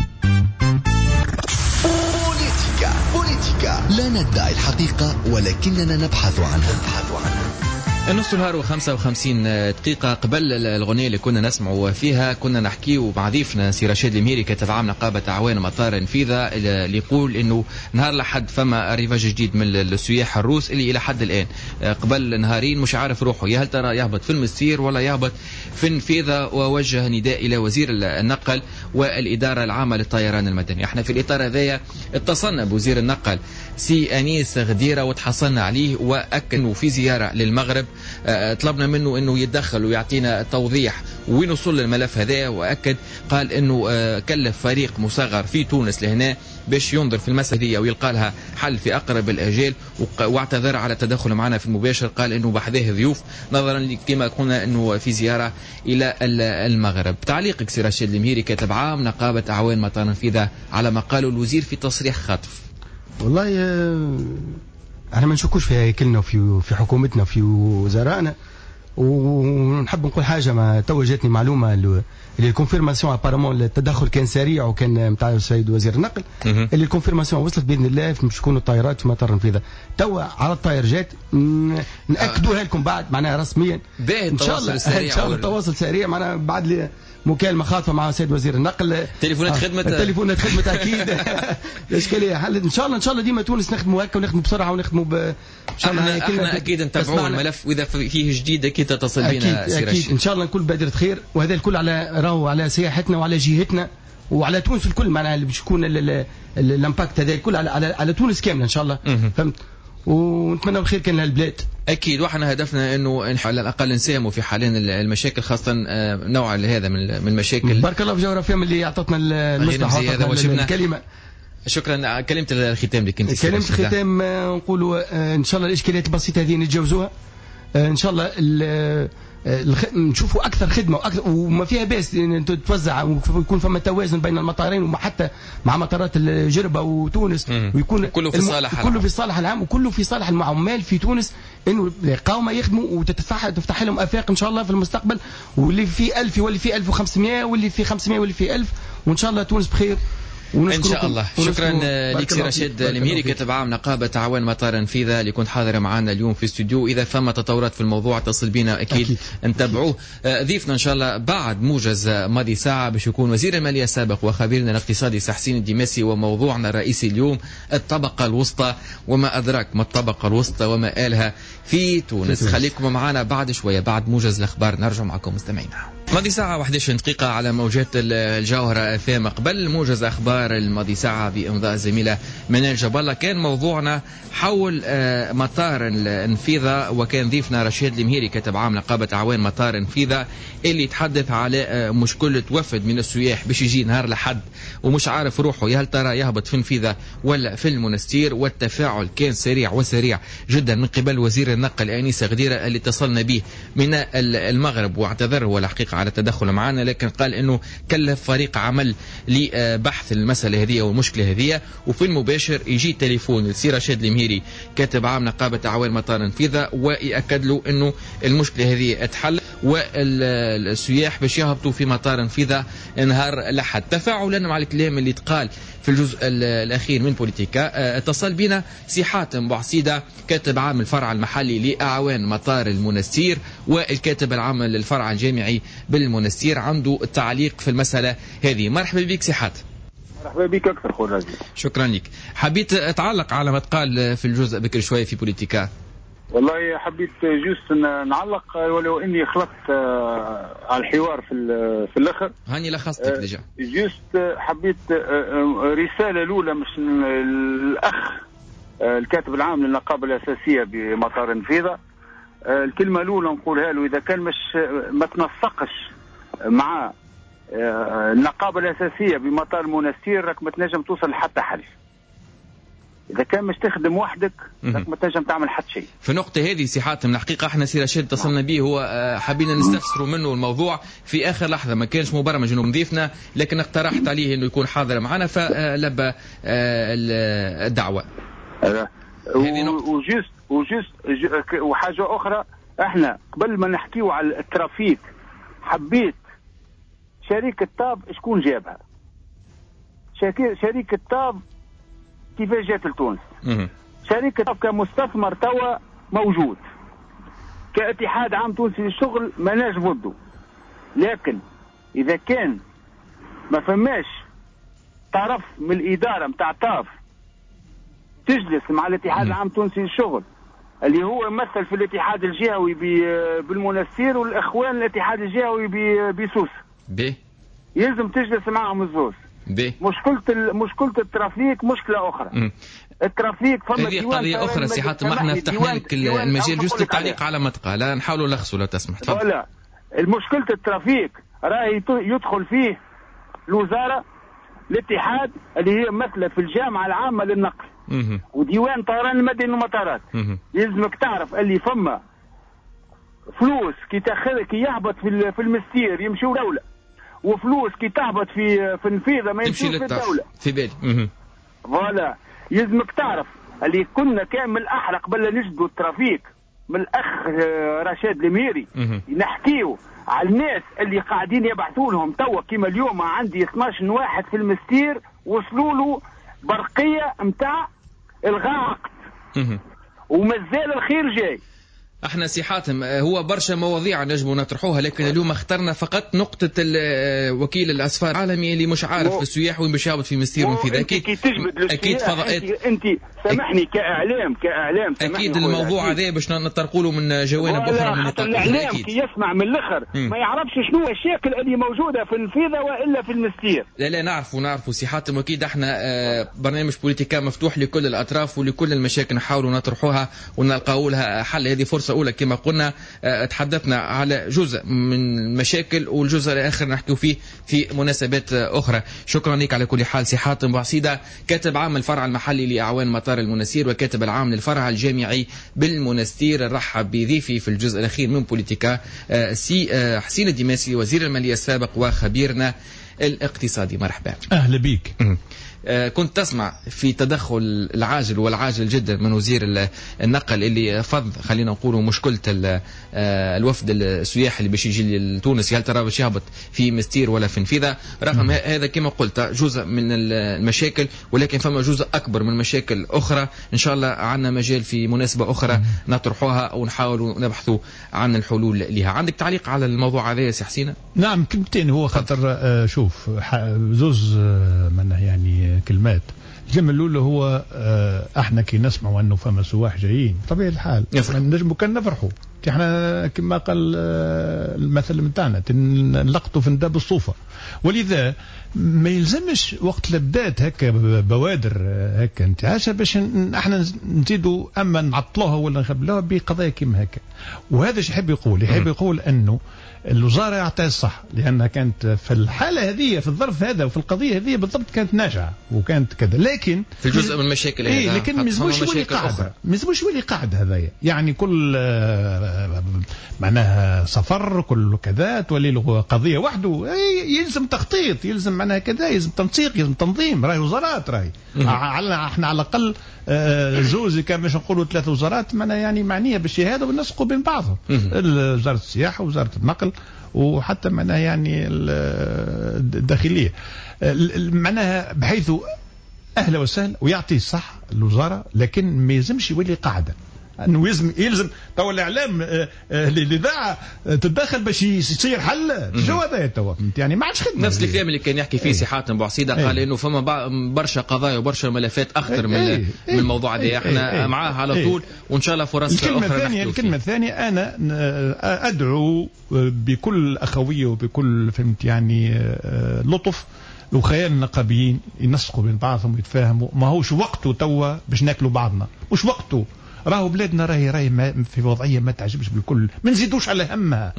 بوليتيكا لا ندعي الحقيقة ولكننا نبحث عنها. النص نهار و55 دقيقة قبل الأغنية اللي كنا نسمعوا فيها كنا نحكيو مع ضيفنا سي رشيد المهيري كاتب عام نقابة أعوان مطار نفيذة اللي يقول إنه نهار لحد فما ريفاج جديد من السياح الروس اللي إلى حد الآن قبل نهارين مش عارف روحه يا هل ترى يهبط في المسير ولا يهبط في نفيذة. ووجه نداء إلى وزير النقل والإدارة العامة للطيران المدني. احنا في الإطار هذايا اتصلنا بوزير النقل سي أنيس غديرة وتحصلنا عليه وأكد إنه في زيارة للمغرب. طلبنا منه انه يتدخل ويعطينا توضيح وين وصل الملف هذا، واكد قال انه كلف فريق مصغر في تونس لهنا باش ينظر في المسألة دي ويلقى لها حل في اقرب الاجال، واعتذر على التدخل معنا في المباشر. قال انه بحذاه ضيوف نظرا كما قلنا انه في زياره الى المغرب. تعليقك سي رشيد المهيري كاتب عام نقابه اعوان مطار نفيذة على ما قاله الوزير في تصريح خاطف؟ والله احنا ما نشكوش في هيكلنا وفي حكومتنا وفي وزرائنا. ونحب نقول حاجه، ما توجتني معلومه اللي الكونفيرماسيون ابارامون التدخل كان سريع وكان نتاع السيد وزير النقل، اللي الكونفيرماسيون وصلت باذن الله باش تكون الطائرات في مطار نفيذة. توا على الطائر جات ناكدوها لكم بعد معناها رسميا ان شاء الله. ان شاء الله التواصل سريع معناها بعد مكالمه خاطفه مع السيد وزير النقل. تليفونات خدمت اكيد. الاشكاليه حل ان شاء الله ديما تونس نخدموا هكا ونخدموا بسرعه ونخدموا ان شاء الله. احنا اكيد نتابعوا الملف واذا فيه جديد اكيد تتصل بنا اكيد ان شاء الله نكون بادره خير. وهذا الكل على سياحتنا وعلى جهتنا وعلى تونس الكل معناها اللي باش يكون الامباكت هذا الكل على تونس كامله ان شاء الله. فهمت؟ ونتمنى الخير كان للبلاد اكيد. واحنا هدفنا انه على الاقل نساهموا في حالين المشاكل، خاصه نوع هذا من المشاكل. بارك الله في جوهر FM اللي اعطتنا المصلحه الكلمه. شكرا. كلمه الختام اللي كنت كلمه الختام نقولوا ان شاء الله الاشكاليات البسيطه هذه نتجاوزوها ان شاء الله. نشوفوا اكثر خدمه واكثر وما فيها باس توزع ويكون فما توازن بين المطارين وحتى مع مطارات الجربه وتونس، ويكون كله في صالح العام وكله في صالح العمال في تونس، انه القومه يخدموا وتفتح لهم افاق ان شاء الله في المستقبل، واللي في 1000 واللي في 1500 واللي في 500 واللي في 1000، وان شاء الله تونس بخير ان شاء الله. شكرا لك سي رشيد المهيري كاتب عام نقابه اعوان مطار نفيذة اللي كنت حاضر معنا اليوم في الاستوديو. اذا فما تطورات في الموضوع اتصل بنا اكيد نتابعوه. ضيفنا ان شاء الله بعد موجز ماضي ساعه باش يكون وزير الماليه السابق وخبيرنا الاقتصادي حسين الدماسي. وموضوعنا الرئيسي اليوم الطبقه الوسطى وما ادراك ما الطبقه الوسطى وما آلها في تونس. خليكم معنا بعد شويه بعد موجز الاخبار نرجع معكم مستمعينا. ماضي ساعة 11 دقيقة على موجات الجوهرة FM. قبل موجز أخبار الماضي ساعة بإمضاء الزميلة منال جبالة كان موضوعنا حول مطار نفيذة، وكان ضيفنا رشيد المهيري كاتب عام نقابة أعوان مطار نفيذة اللي يتحدث على مشكلة وفد من السياح باش يجي نهار لحد ومش عارف روحه يا هل ترى يهبط في نفيذة ولا في المنستير. والتفاعل كان سريع جدا من قبل وزير النقل أنيس غديرة اللي اتصلنا به من المغرب، واعتذر هو الحقيقة على التدخل معنا، لكن قال انه كلف فريق عمل لبحث المسألة هذه والمشكلة هذه. وفي المباشر يجي تليفون لسي رشيد المهيري كاتب عام نقابة أعوان مطار نفيذة ويأكد له انه المشكلة هذه اتحل والسياح باش يهبطوا في مطار نفيذة نهار لحد. تفاعلا مع الكلام اللي تقال في الجزء الأخير من بوليتيكا. اتصل بنا سي حاتم بوعصيدة، كاتب عام الفرع المحلي لأعوان مطار المنستير والكاتب العام للفرع الجامعي بالمنستير، عنده التعليق في المسألة هذه. مرحبا بك سي حاتم. مرحبا بك أكثر خويا راجل. شكرا لك. حبيت أتعلق على ما تقال في الجزء بكر شوية في بوليتيكا. والله حبيت جوست نعلق، ولو اني خلطت على الحوار في الاخر. هاني لخصتك ديجا. جوست حبيت رساله الاولى مش الاخ الكاتب العام للنقابه الاساسيه بمطار نفيذه. الكلمه الاولى نقولها له، اذا كان مش ما تنسقش مع النقابه الاساسيه بمطار المنستير راك ما تنجم توصل لحتى حل. إذا كان مش تخدم وحدك راك ما تنجم تعمل حتى شيء. في النقطة هذه سي حاتم الحقيقة احنا سي رشيد اتصلنا به، هو حبينا نستفسروا منه الموضوع في آخر لحظة، ما كانش مبرمج انه نضيفنا، لكن اقترحت عليه انه يكون حاضر معنا فلبى الدعوة. وجست وحاجة أخرى، احنا قبل ما نحكيو على الترافيك حبيت شركة طاب شكون جابها؟ شركة طاب كيفاش جات لتونس؟ شركة طاب كمستثمر توا موجود، كاتحاد عام تونسي للشغل ماناش ضده، لكن إذا كان ما فماش طرف من الإدارة متاع طاب تجلس مع الاتحاد العام التونسي للشغل اللي هو يمثل في الاتحاد الجهوي بالمنستير والإخوان الاتحاد الجهوي بسوس، يلزم تجلس معهم الزوز. مشكلة الترافيك مشكلة أخرى. الترافيك هذه قضية أخرى سي حاتم، ما احنا فتحنا لك المجال جوست التعليق على ما تقال، لا نحاولوا نلخصوا لو تسمح. تفضل. لا المشكلة الترافيك راهي يدخل فيه الوزارة الاتحاد اللي هي مثلة في الجامعة العامة للنقل وديوان طيران المدني والمطارات. يلزمك تعرف اللي فما فلوس كي يهبط في المستير يمشيوا دولة، وفلوس كي تهبط في نفيذة ما يمشيش في الدولة. في بالي. فوالا يلزمك تعرف اللي كنا كان من الأحرى قبل نجدوا الترافيك من الأخ رشاد الميري نحكيو على الناس اللي قاعدين يبعثوا لهم توا، كيما اليوم عندي 12 واحد في المستير وصلوا له برقية متاع الغاء عقد ومازال الخير جاي. احنا سي حاتم هو برشا مواضيع نجموا نطرحوها، لكن اليوم اخترنا فقط نقطة وكيل الأسفار العالمي اللي مش عارف السياح وين باش يهبط في مستير وفي ذا. أكيد فضاءات. أنت سامحني كإعلام أكيد الموضوع هذا باش نطرقوا له من جوانب أخرى من نطاق. الإعلام كي يسمع من الآخر ما يعرفش شنو الشكل اللي موجودة في النفيذة وإلا في المستير. لا نعرفوا سي حاتم، أكيد احنا برنامج بوليتيكا مفتوح لكل الأطراف ولكل المشاكل نحاولوا نطرحوها ونلقاو لها حل. هذه فرصة أولى كما قلنا، تحدثنا على جزء من المشاكل والجزء الآخر نحكي فيه في مناسبات أخرى. شكرا لك على كل حال سي حاتم بوعصيدة، كاتب عام الفرع المحلي لأعوان مطار المنستير وكاتب العام للفرع الجامعي بالمنستير. رحب بضيفي في الجزء الأخير من بوليتيكا سي حسين الدماسي وزير المالية السابق وخبيرنا الاقتصادي. مرحبا. أهلا بك. كنت تسمع في تدخل العاجل والعاجل جدا من وزير النقل اللي فض خلينا نقولوا مشكلة الوفد السياح اللي باش يجي لتونس، هل ترى باش يهبط في مستير ولا في نفيذة؟ رغم هذا كما قلت جزء من المشاكل، ولكن فما جزء أكبر من مشاكل أخرى إن شاء الله عنا مجال في مناسبة أخرى نطرحوها ونحاول نبحثوا عن الحلول لها. عندك تعليق على الموضوع هذا يا سي حسين؟ نعم كلمتين. هو خاطر شوف زوز منه يعني كلمات. الكلمة الأولى هو احنا كي نسمعوا انه فما سواح جايين طبيعي الحال نجموا كان نفرحوا. احنا كما قال المثل متاعنا نلقطوا في نداب الصوفة، ولذا ما يلزمش وقت لبدات هكا بوادر هكا انتعاشة باش احنا نزيدوا اما نعطلوها ولا نخبلوها بقضايا كيما هكا. وهذا ايش يحب يقول؟ يحب يقول انه الوزارة يعطيها الصح لأنها كانت في الحالة هذه في الظرف هذا وفي القضية هذه بالضبط كانت ناجعة وكانت كذا، لكن في جزء من المشاكل هذا لكن ما يزموش يولي قاعدة، ما يزموش يولي قاعدة هذايا. يعني كل معناها سفر كل كذا تولي له قضية وحده، يلزم تخطيط، يلزم معناها كذا، يلزم تنسيق، يلزم تنظيم. راهي وزارات راهي احنا على الأقل زوز كان باش نقولوا 3 وزارات يعني معنية بالشهادة ونسقوا بين بعضهم، وزارة السياحة ووزارة النقل وحتى معناها يعني الداخلية، معناها بحيث اهلا وسهلا ويعطي الصح الوزاره، لكن ما يلزمش يولي قاعده، انه يلزم تو الاعلام الاذاعه تتدخل باش يصير حل جو هذا توا، يعني ما عادش خدمه. نفس الكلام اللي كان يحكي فيه سي حاتم بوعصيده، قال انه فما برشا قضايا وبرشا ملفات اخطر من الموضوع هذا، احنا معاه على طول وان شاء الله فرص اخرى. الكلمه الثانيه انا ادعو بكل اخويه وبكل فهمت يعني لطف وخيال النقابيين ينسقوا بين بعضهم ويتفاهموا، ما هوش وقته توا باش ناكلوا بعضنا، مش وقته. راهو بلادنا راهي في وضعيه ما تعجبش بالكل، ما نزيدوش على همها.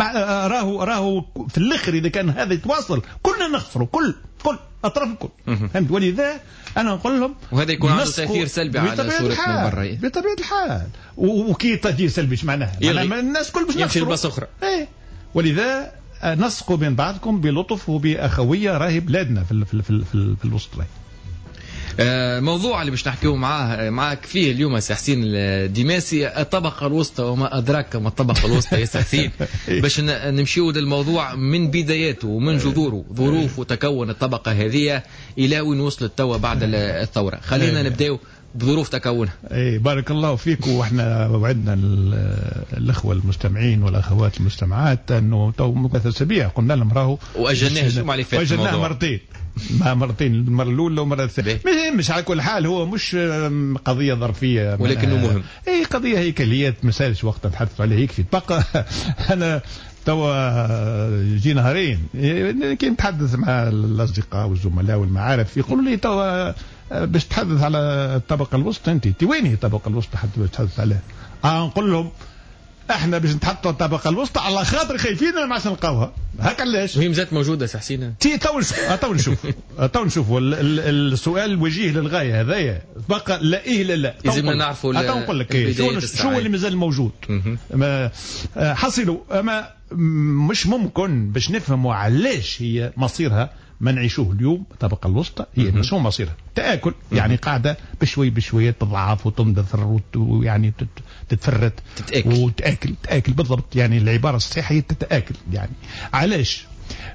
راهو في الاخر اذا كان هذا يتواصل كلنا نخسروا، كل اطراف الكل. فهمت؟ ولذا انا نقول لهم وهذا يكون عنده تاثير سلبي على صورتنا برا بطبيعه الحال. وكي تاثير سلبي ايش معناها؟ الناس كل باش يمشي لباس اخرى. ولذا نسقوا بين بعضكم بلطف وبأخوية، راهي بلادنا في الوسط. موضوع اللي باش نحكيو معاك فيه اليوم سي حسين الدماسي، الطبقة الوسطى وما أدراك ما الطبقة الوسطى يا سي حسين. باش نمشيو للموضوع من بداياته ومن جذوره، ظروف وتكون الطبقة هذه إلى وين وصلت توا بعد الثورة. خلينا نبداو بظروف تكونها. بارك الله فيك. واحنا وعدنا الاخوه المستمعين والاخوات المستمعات انه تو 3 أسابيع قلنا لهم راهو، واجلناه الجمعه اللي فاتت، واجلناه مرتين، المره الاولى والمره الثانيه. مش على كل حال هو مش قضيه ظرفيه ولكنه مهم. قضيه هيكليه ما سالش وقت نتحدث عليها يكفي. بقى انا توا جي نهارين كي نتحدث مع الاصدقاء والزملاء والمعارف يقولوا لي توا باش تتحدث على الطبقه الوسطى، انت وين هي الطبقه الوسطى حتى باش تتحدث عليها؟ نقول لهم احنا باش نتحطوا الطبقه الوسطى على خاطر خايفين ما عادش نلقاوها. هكا علاش؟ وهي مازالت موجوده سي حسين. تو نشوفوا السؤال وجيه للغايه هذايا. بقى لا لا لازمنا نعرفوا. نقول لك شو اللي مازال موجود. حصلوا اما مش ممكن باش نفهموا علاش هي مصيرها ما نعيشوه اليوم. الطبقه الوسطى هي مش مصيرها تاكل، يعني قاعده بشوي بشوي تضعف وتندثر ويعني تتفرت تاكل بالضبط. يعني العباره الصحيحه هي تتاكل. يعني علاش؟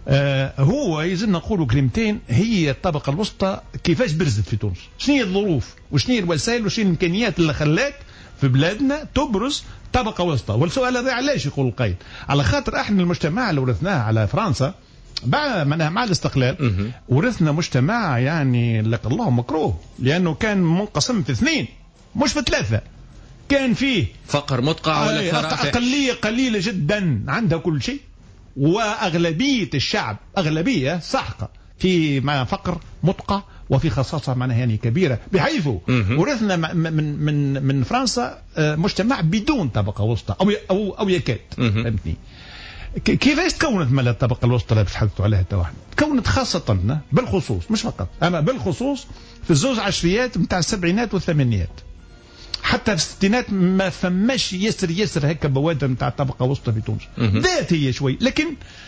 هو يلزم نقولوا كلمتين. هي الطبقه الوسطى كيفاش برزت في تونس؟ شنو هي الظروف وشنو هي الوسائل وشنو الامكانيات اللي خلات في بلادنا تبرز طبقه وسطى؟ والسؤال هذا علاش يقول القائد؟ على خاطر احنا المجتمع اللي ورثناه على فرنسا مع الاستقلال ورثنا مجتمع يعني لك الله مكروه، لانه كان منقسم في 2 مش في 3. كان فيه فقر مدقع ولا ثراء، اقليه قليله جدا عندها كل شيء، واغلبيه الشعب اغلبيه ساحقه في مع فقر مدقع وفي خصاصه معناها يعني كبيره، بحيث ورثنا من فرنسا مجتمع بدون طبقه وسطى او يكاد. فهمتني؟ كيفاش تكونت مالا الطبقه الوسطى اللي تحدثوا عليها توا؟ تكونت خاصه بالخصوص، مش فقط اما بالخصوص في الزوج عشريات نتاع السبعينات والثمانينات. حتى في الستينات ما فماش يسر هكا بوادر نتاع الطبقه الوسطى في تونس. ذات هي شوي، لكن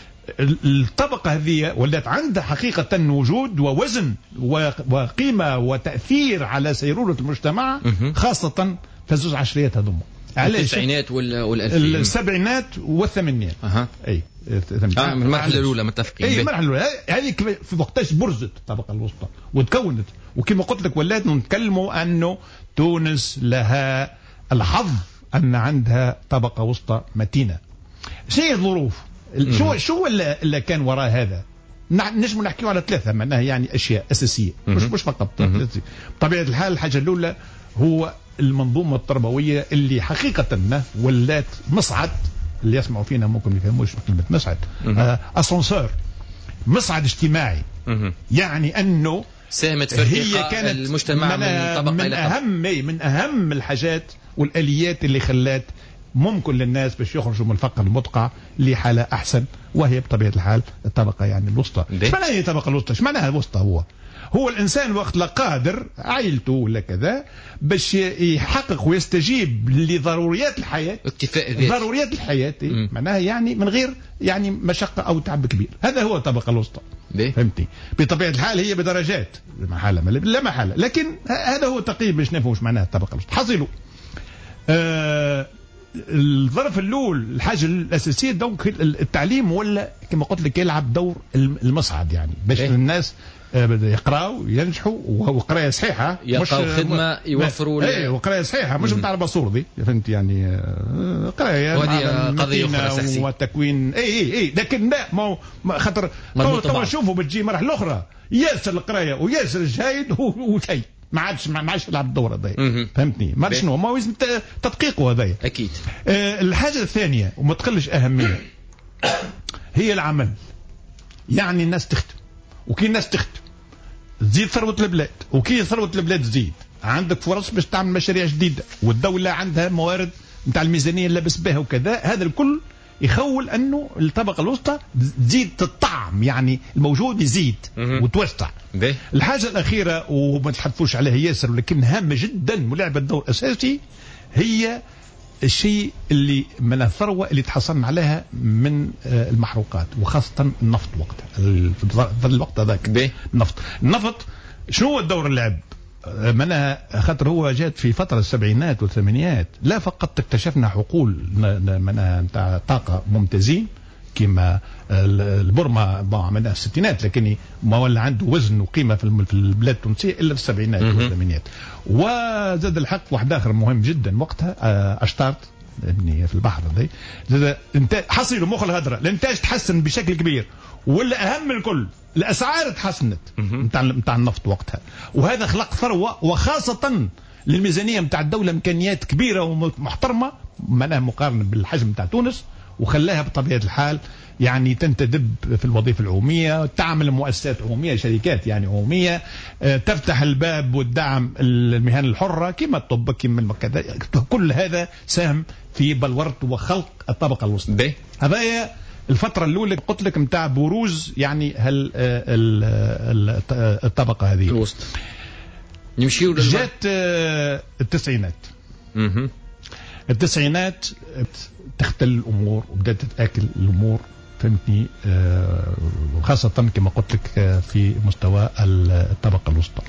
الطبقه هذه ولات عندها حقيقه وجود ووزن وقيمه وتاثير على سيروره المجتمع، خاصه في الزوج عشريات هذوما. التسعينات والألفين، السبعينات والثمانينات. اي المرحله الاولى متفقين. اي المرحله الاولى هذه في وقتاش برزت الطبقه الوسطى وتكونت. وكما قلت لك ولات نتكلموا انه تونس لها الحظ ان عندها طبقه وسطى متينه. شنو هي الظروف؟ شو اللي كان وراء هذا؟ نجم نحكيو على 3 معناها يعني اشياء اساسيه، مش فقط. بطبيعه الحال الحاجه الاولى هو المنظومه التربويه اللي حقيقه ولات مصعد. اللي يسمعوا فينا ممكن ما يفهموش كلمه مصعد. اسانسور، مصعد اجتماعي. يعني انه ساهمت في هي كانت المجتمع من طبقه الى طبقه. من اهم الحاجات والاليات اللي خلات ممكن للناس باش يخرجوا من الفقر المدقع لحاله احسن، وهي بطبيعه الحال الطبقه يعني الوسطى. ايش معناها هي الطبقه الوسطى؟ ايش معناها الوسطى؟ هو الانسان وقت لا قادر عائلته ولا كذا باش يحقق ويستجيب لضروريات الحياه، اكتفاء ذاتي، ضروريات الحياه معناها يعني من غير يعني مشقه او تعب كبير. هذا هو الطبقه الوسطى. فهمتني؟ بطبيعه الحال هي بدرجات لا محاله، لكن هذا هو تقييم باش نفهموا ايش معناها الطبقه الوسطى. حصلوا الظرف الاول الحاجه الاساسيه دونك التعليم ولا كما قلت لك يلعب دور المصعد يعني باش الناس يقراوا ينجحوا وقرايه صحيحه يلقاو خدمه يوفروا وقرايه صحيحه مش نتاع الباسور دي فهمت يعني قرايه قضيه اخرى وتكوين اي لكن لا ما خاطر تو شوفوا بتجي مرحله اخرى ياسر القرايه وياسر الجايد وشيء ما عادش يلعب الدور هذا فهمتني ما شنو ما لازم تدقيقه هذا اكيد. الحاجه الثانيه وما تقلش اهميه هي العمل يعني الناس تخدم وكي الناس تخدم تزيد ثروه البلاد وكي ثروه البلاد تزيد عندك فرص باش تعمل مشاريع جديده والدوله عندها موارد نتاع الميزانيه اللي لابس بها وكذا هذا الكل يخول انه الطبقه الوسطى تزيد تطعم يعني الموجود يزيد وتوسع. الحاجه الاخيره وما تحدثوش عليها ياسر ولكن هامه جدا ولعبت دور اساسي هي الشيء اللي من الثروه اللي تحصلنا عليها من المحروقات وخاصه النفط وقتها في الوقت هذاك النفط شنو هو الدور اللعب منها خاطر هو جات في فترة السبعينات والثمانينات لا فقط اكتشفنا حقول منها نتاع طاقة ممتازين كما البرما عملناها في الستينات لكن ما ولا عنده وزن وقيمة في البلاد التونسية إلا في السبعينات والثمانينات. وزاد الحق واحد آخر مهم جدا وقتها أشتارت ابني في البحر هذا حصيله مخ الهدرة الانتاج تحسن بشكل كبير ولا أهم من الكل الأسعار تحسنت نتاع النفط وقتها وهذا خلق ثروة وخاصة للميزانية نتاع الدولة إمكانيات كبيرة ومحترمة معناها مقارنة بالحجم نتاع تونس وخلاها بطبيعة الحال يعني تنتدب في الوظيفة العمومية تعمل مؤسسات عمومية شركات يعني عمومية تفتح الباب والدعم المهن الحرة كما الطب كما كذا كل هذا ساهم في بلورة وخلق الطبقة الوسطى. هذا الفترة الأولى قلت لك متاع بروز يعني الطبقة هذه الوسطى. نمشيو جات التسعينات. التسعينات تختل الأمور وبدأت تتآكل الأمور فهمتني وخاصة كما قلت لك في مستوى الطبقة الوسطى.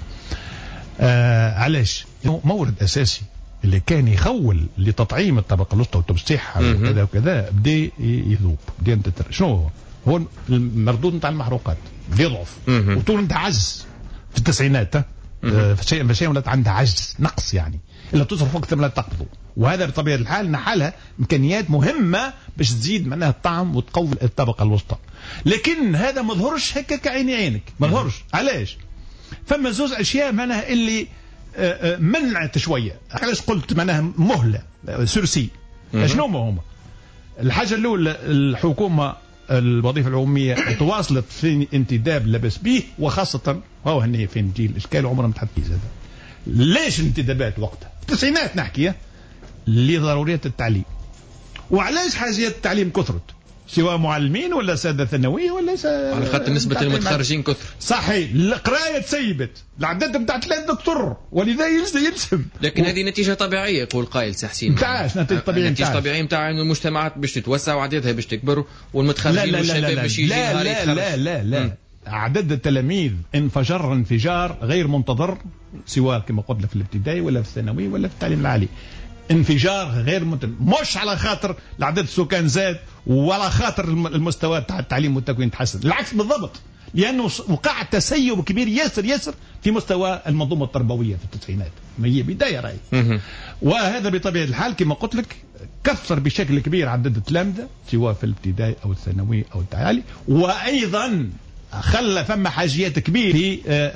علاش؟ مورد أساسي اللي كان يخول لتطعيم الطبقة الوسطى وتوسيعها وكذا وكذا بدا يذوب بدا ينتثر. شنو هو المردود نتاع المحروقات يضعف وطول انت عجز في التسعينات في شيء ولات عندها عجز نقص يعني الا تصرف وقت ما لا تقبضوا وهذا بطبيعة الحال نحلها إمكانيات مهمة باش تزيد منها الطعم وتقوي الطبقة الوسطى. لكن هذا ما ظهرش هكا كعيني عينك ما ظهرش. علاش؟ فما زوز أشياء منها اللي منعت شوية. علاش قلت منها مهلة سورسي شنو هما؟ الحاجة الأولى الحكومة الوظيفة العمومية تواصلت في انتداب لبس به وخاصة هو هني فين تجي الإشكال عمرها ما تحدث هذا. ليش الانتدابات وقتها؟ التسعينات نحكي لضرورية التعليم. وعلاش حاجيات التعليم كثرت؟ سواء معلمين ولا سادة ثانوية ولا على خاطر نسبة المتخرجين كثر. صحيح القراية تسيبت العدد نتاع 3 دكتور ولذا يلزم. لكن هذه نتيجة طبيعية يقول قائل سي حسين. نتاعش نتيجة طبيعية. نتيجة طبيعية نتاع إنه المجتمعات باش تتوسع وعددها باش تكبر والمتخرجين والشباب باش يجي نهار يتخرج. لا عدد التلاميذ انفجر انفجار غير منتظر سواء كما قلت في الابتدائي ولا في الثانوي ولا في التعليم العالي. انفجار غير مش على خاطر العدد السكان زاد ولا خاطر المستوى تاع التعليم والتكوين تحسن العكس بالضبط لأنه وقع تسيب كبير ياسر في مستوى المنظومة التربوية في التسعينات ما هي بداية رأي. وهذا بطبيعة الحال كما قلت لك كثر بشكل كبير عدد التلامذة سواء في الابتدائي أو الثانوي أو العالي وأيضا خلى فما حاجيات كبيرة في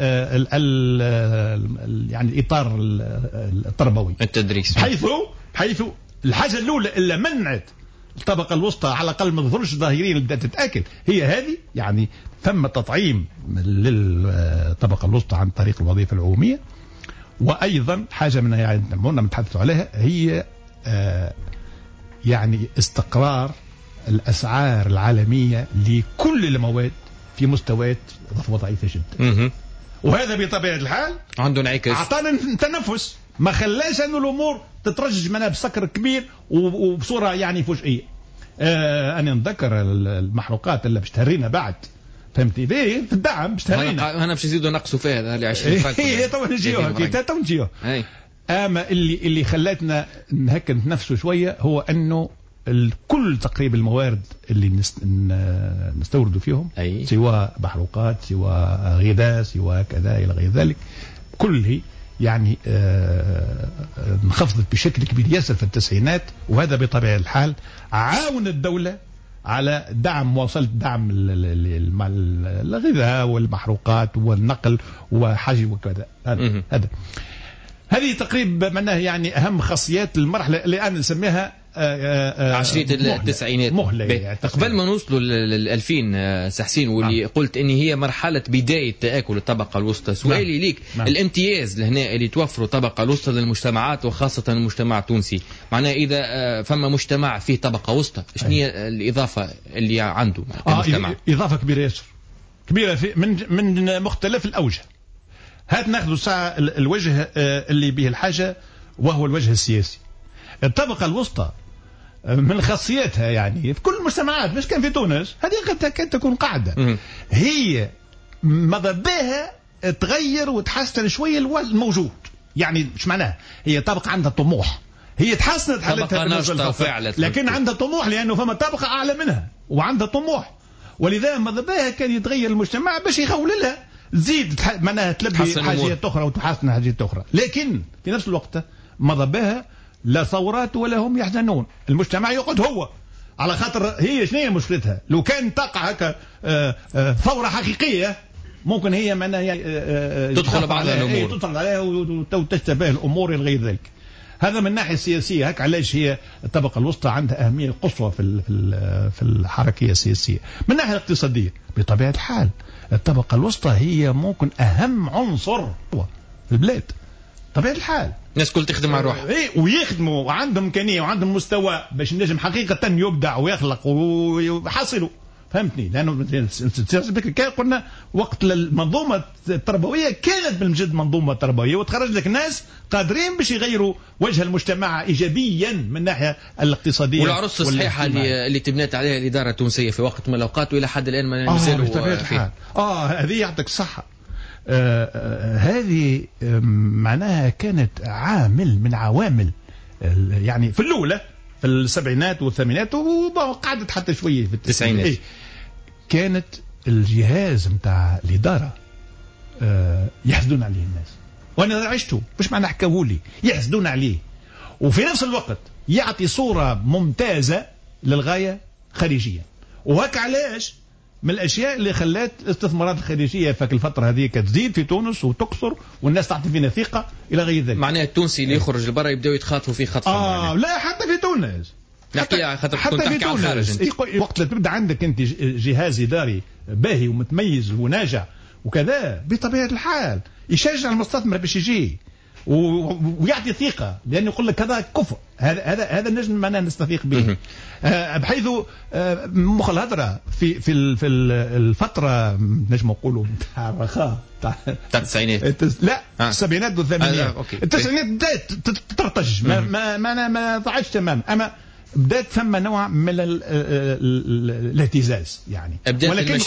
يعني الإطار التربوي التدريس حيث الحاجة الأولى اللي منعت الطبقة الوسطى على الأقل ما ظهرش ظاهرين اللي بدأت تتأكل هي هذه يعني ثم تطعيم للطبقة الوسطى عن طريق الوظيفة العمومية. وأيضا حاجة من يعني نتحدث عليها هي يعني استقرار الأسعار العالمية لكل المواد في مستويات ضعيفة جدا. وهذا بطبيعة الحال عنده انعكاس أعطانا تنفس ما خلاش أن الأمور تترجج منها بسكر كبير وبصورة يعني فجئية. أنا نذكر المحروقات اللي باش تهرينا بعد فهمتي ليه في الدعم باش تهرينا أنا باش يزيدوا نقصوا فيها اللي 20 هي تو نجيوها اما اللي خلاتنا هكا نتنفسوا شويه هو انه كل تقريبا الموارد اللي نستوردوا فيهم سواء محروقات سواء غذاء سواء كذا الى غير ذلك كله يعني انخفضت بشكل كبير ياسر في التسعينات. وهذا بطبيعة الحال عاون الدولة على دعم مواصلة دعم الغذاء والمحروقات والنقل وحاجة وكذا. هذه تقريبا معناها يعني أهم خاصيات المرحلة اللي أنا نسميها عشرية التسعينات. مهلة قبل ما نوصلوا لل 2000 سحسين واللي قلت ان هي مرحله بدايه تاكل الطبقه الوسطى. سؤالي ليك الامتياز لهنا اللي توفروا الطبقه الوسطى للمجتمعات وخاصه المجتمع التونسي، معناها اذا فما مجتمع فيه طبقه وسطى شنو هي الاضافه اللي عنده المجتمع؟ اضافه كبيره ياسر كبيره من مختلف الاوجه. هات ناخذ ساعه الوجه اللي به الحاجه وهو الوجه السياسي. الطبقه الوسطى من خاصيتها يعني في كل المجتمعات مش كان في تونس هذه قد تكون قاعدة هي ماذا بها تغير وتحسن شوية الموجود. يعني مش معناها هي طبقة عندها طموح هي تحسنت حالتها لكن عندها طموح لأنه فما طبقة أعلى منها وعندها طموح ولذا ماذا بها كان يتغير المجتمع باش يخول لها تزيد معناها تلبي حاجات أخرى وتحسن حاجات أخرى. لكن في نفس الوقت ماذا بها لا ثورات ولا هم يحزنون. المجتمع يقعد هو على خاطر هي شنو هي مشكلتها لو كان تقع هكا ثورة حقيقية ممكن هي معناها تدخل بعض الأمور تدخل عليها وتشتبه الأمور غير ذلك. هذا من الناحية السياسية. هك علاش هي الطبقة الوسطى عندها أهمية قصوى في الحركية السياسية. من الناحية الاقتصادية بطبيعة الحال الطبقة الوسطى هي ممكن أهم عنصر في البلاد طبيعة الحال. الناس كل تخدم على روحها ويخدموا وعندهم إمكانية وعندهم مستوى باش النجم حقيقة يبدع ويخلق ويحصلوا. فهمتني؟ لأنه كان قلنا وقت المنظومة التربوية كانت بالمجد منظومة تربوية وتخرج لك ناس قادرين باش يغيروا وجه المجتمع إيجابيا من الناحية الاقتصادية. والعروس الصحيحة اللي تبنت عليها الإدارة التونسية في وقت من الأوقات وإلى حد الآن ما نزالوا فيه. هذه يعطيك الصحة. هذه معناها كانت عامل من عوامل يعني في الأولى في السبعينات والثمانينات وقعدت حتى شوية في التسعينات. كانت الجهاز متاع الإدارة يحسدون عليه الناس وأنا عشته مش معنى حكاهولي يحسدون عليه وفي نفس الوقت يعطي صورة ممتازة للغاية خارجيا. وهك علاش من الاشياء اللي خلات الاستثمارات الخارجيه في الفتره هذه تزيد في تونس وتكثر والناس تعطي فينا ثقه الى غير ذلك. معناها التونسي اللي يخرج لبرا يبداو يتخاطفوا في خطفه. لا حتى في تونس حتى في تونس وقت تبدا عندك انت جهاز اداري باهي ومتميز وناجح وكذا بطبيعه الحال يشجع المستثمر باش يجي ويعطي ثقة لأنه يقول لك هذا كفء هذا النجم ما نستثيق به. بحيث مخ الهضرة في الفترة نجم نقولوا تاع الرخاء تاع التسعينات لا السبعينات والثمانينات التسعينات بدأت تطرطج ما ضاعتش تمام أما بدأت ثم نوع من الاهتزاز يعني. ولكن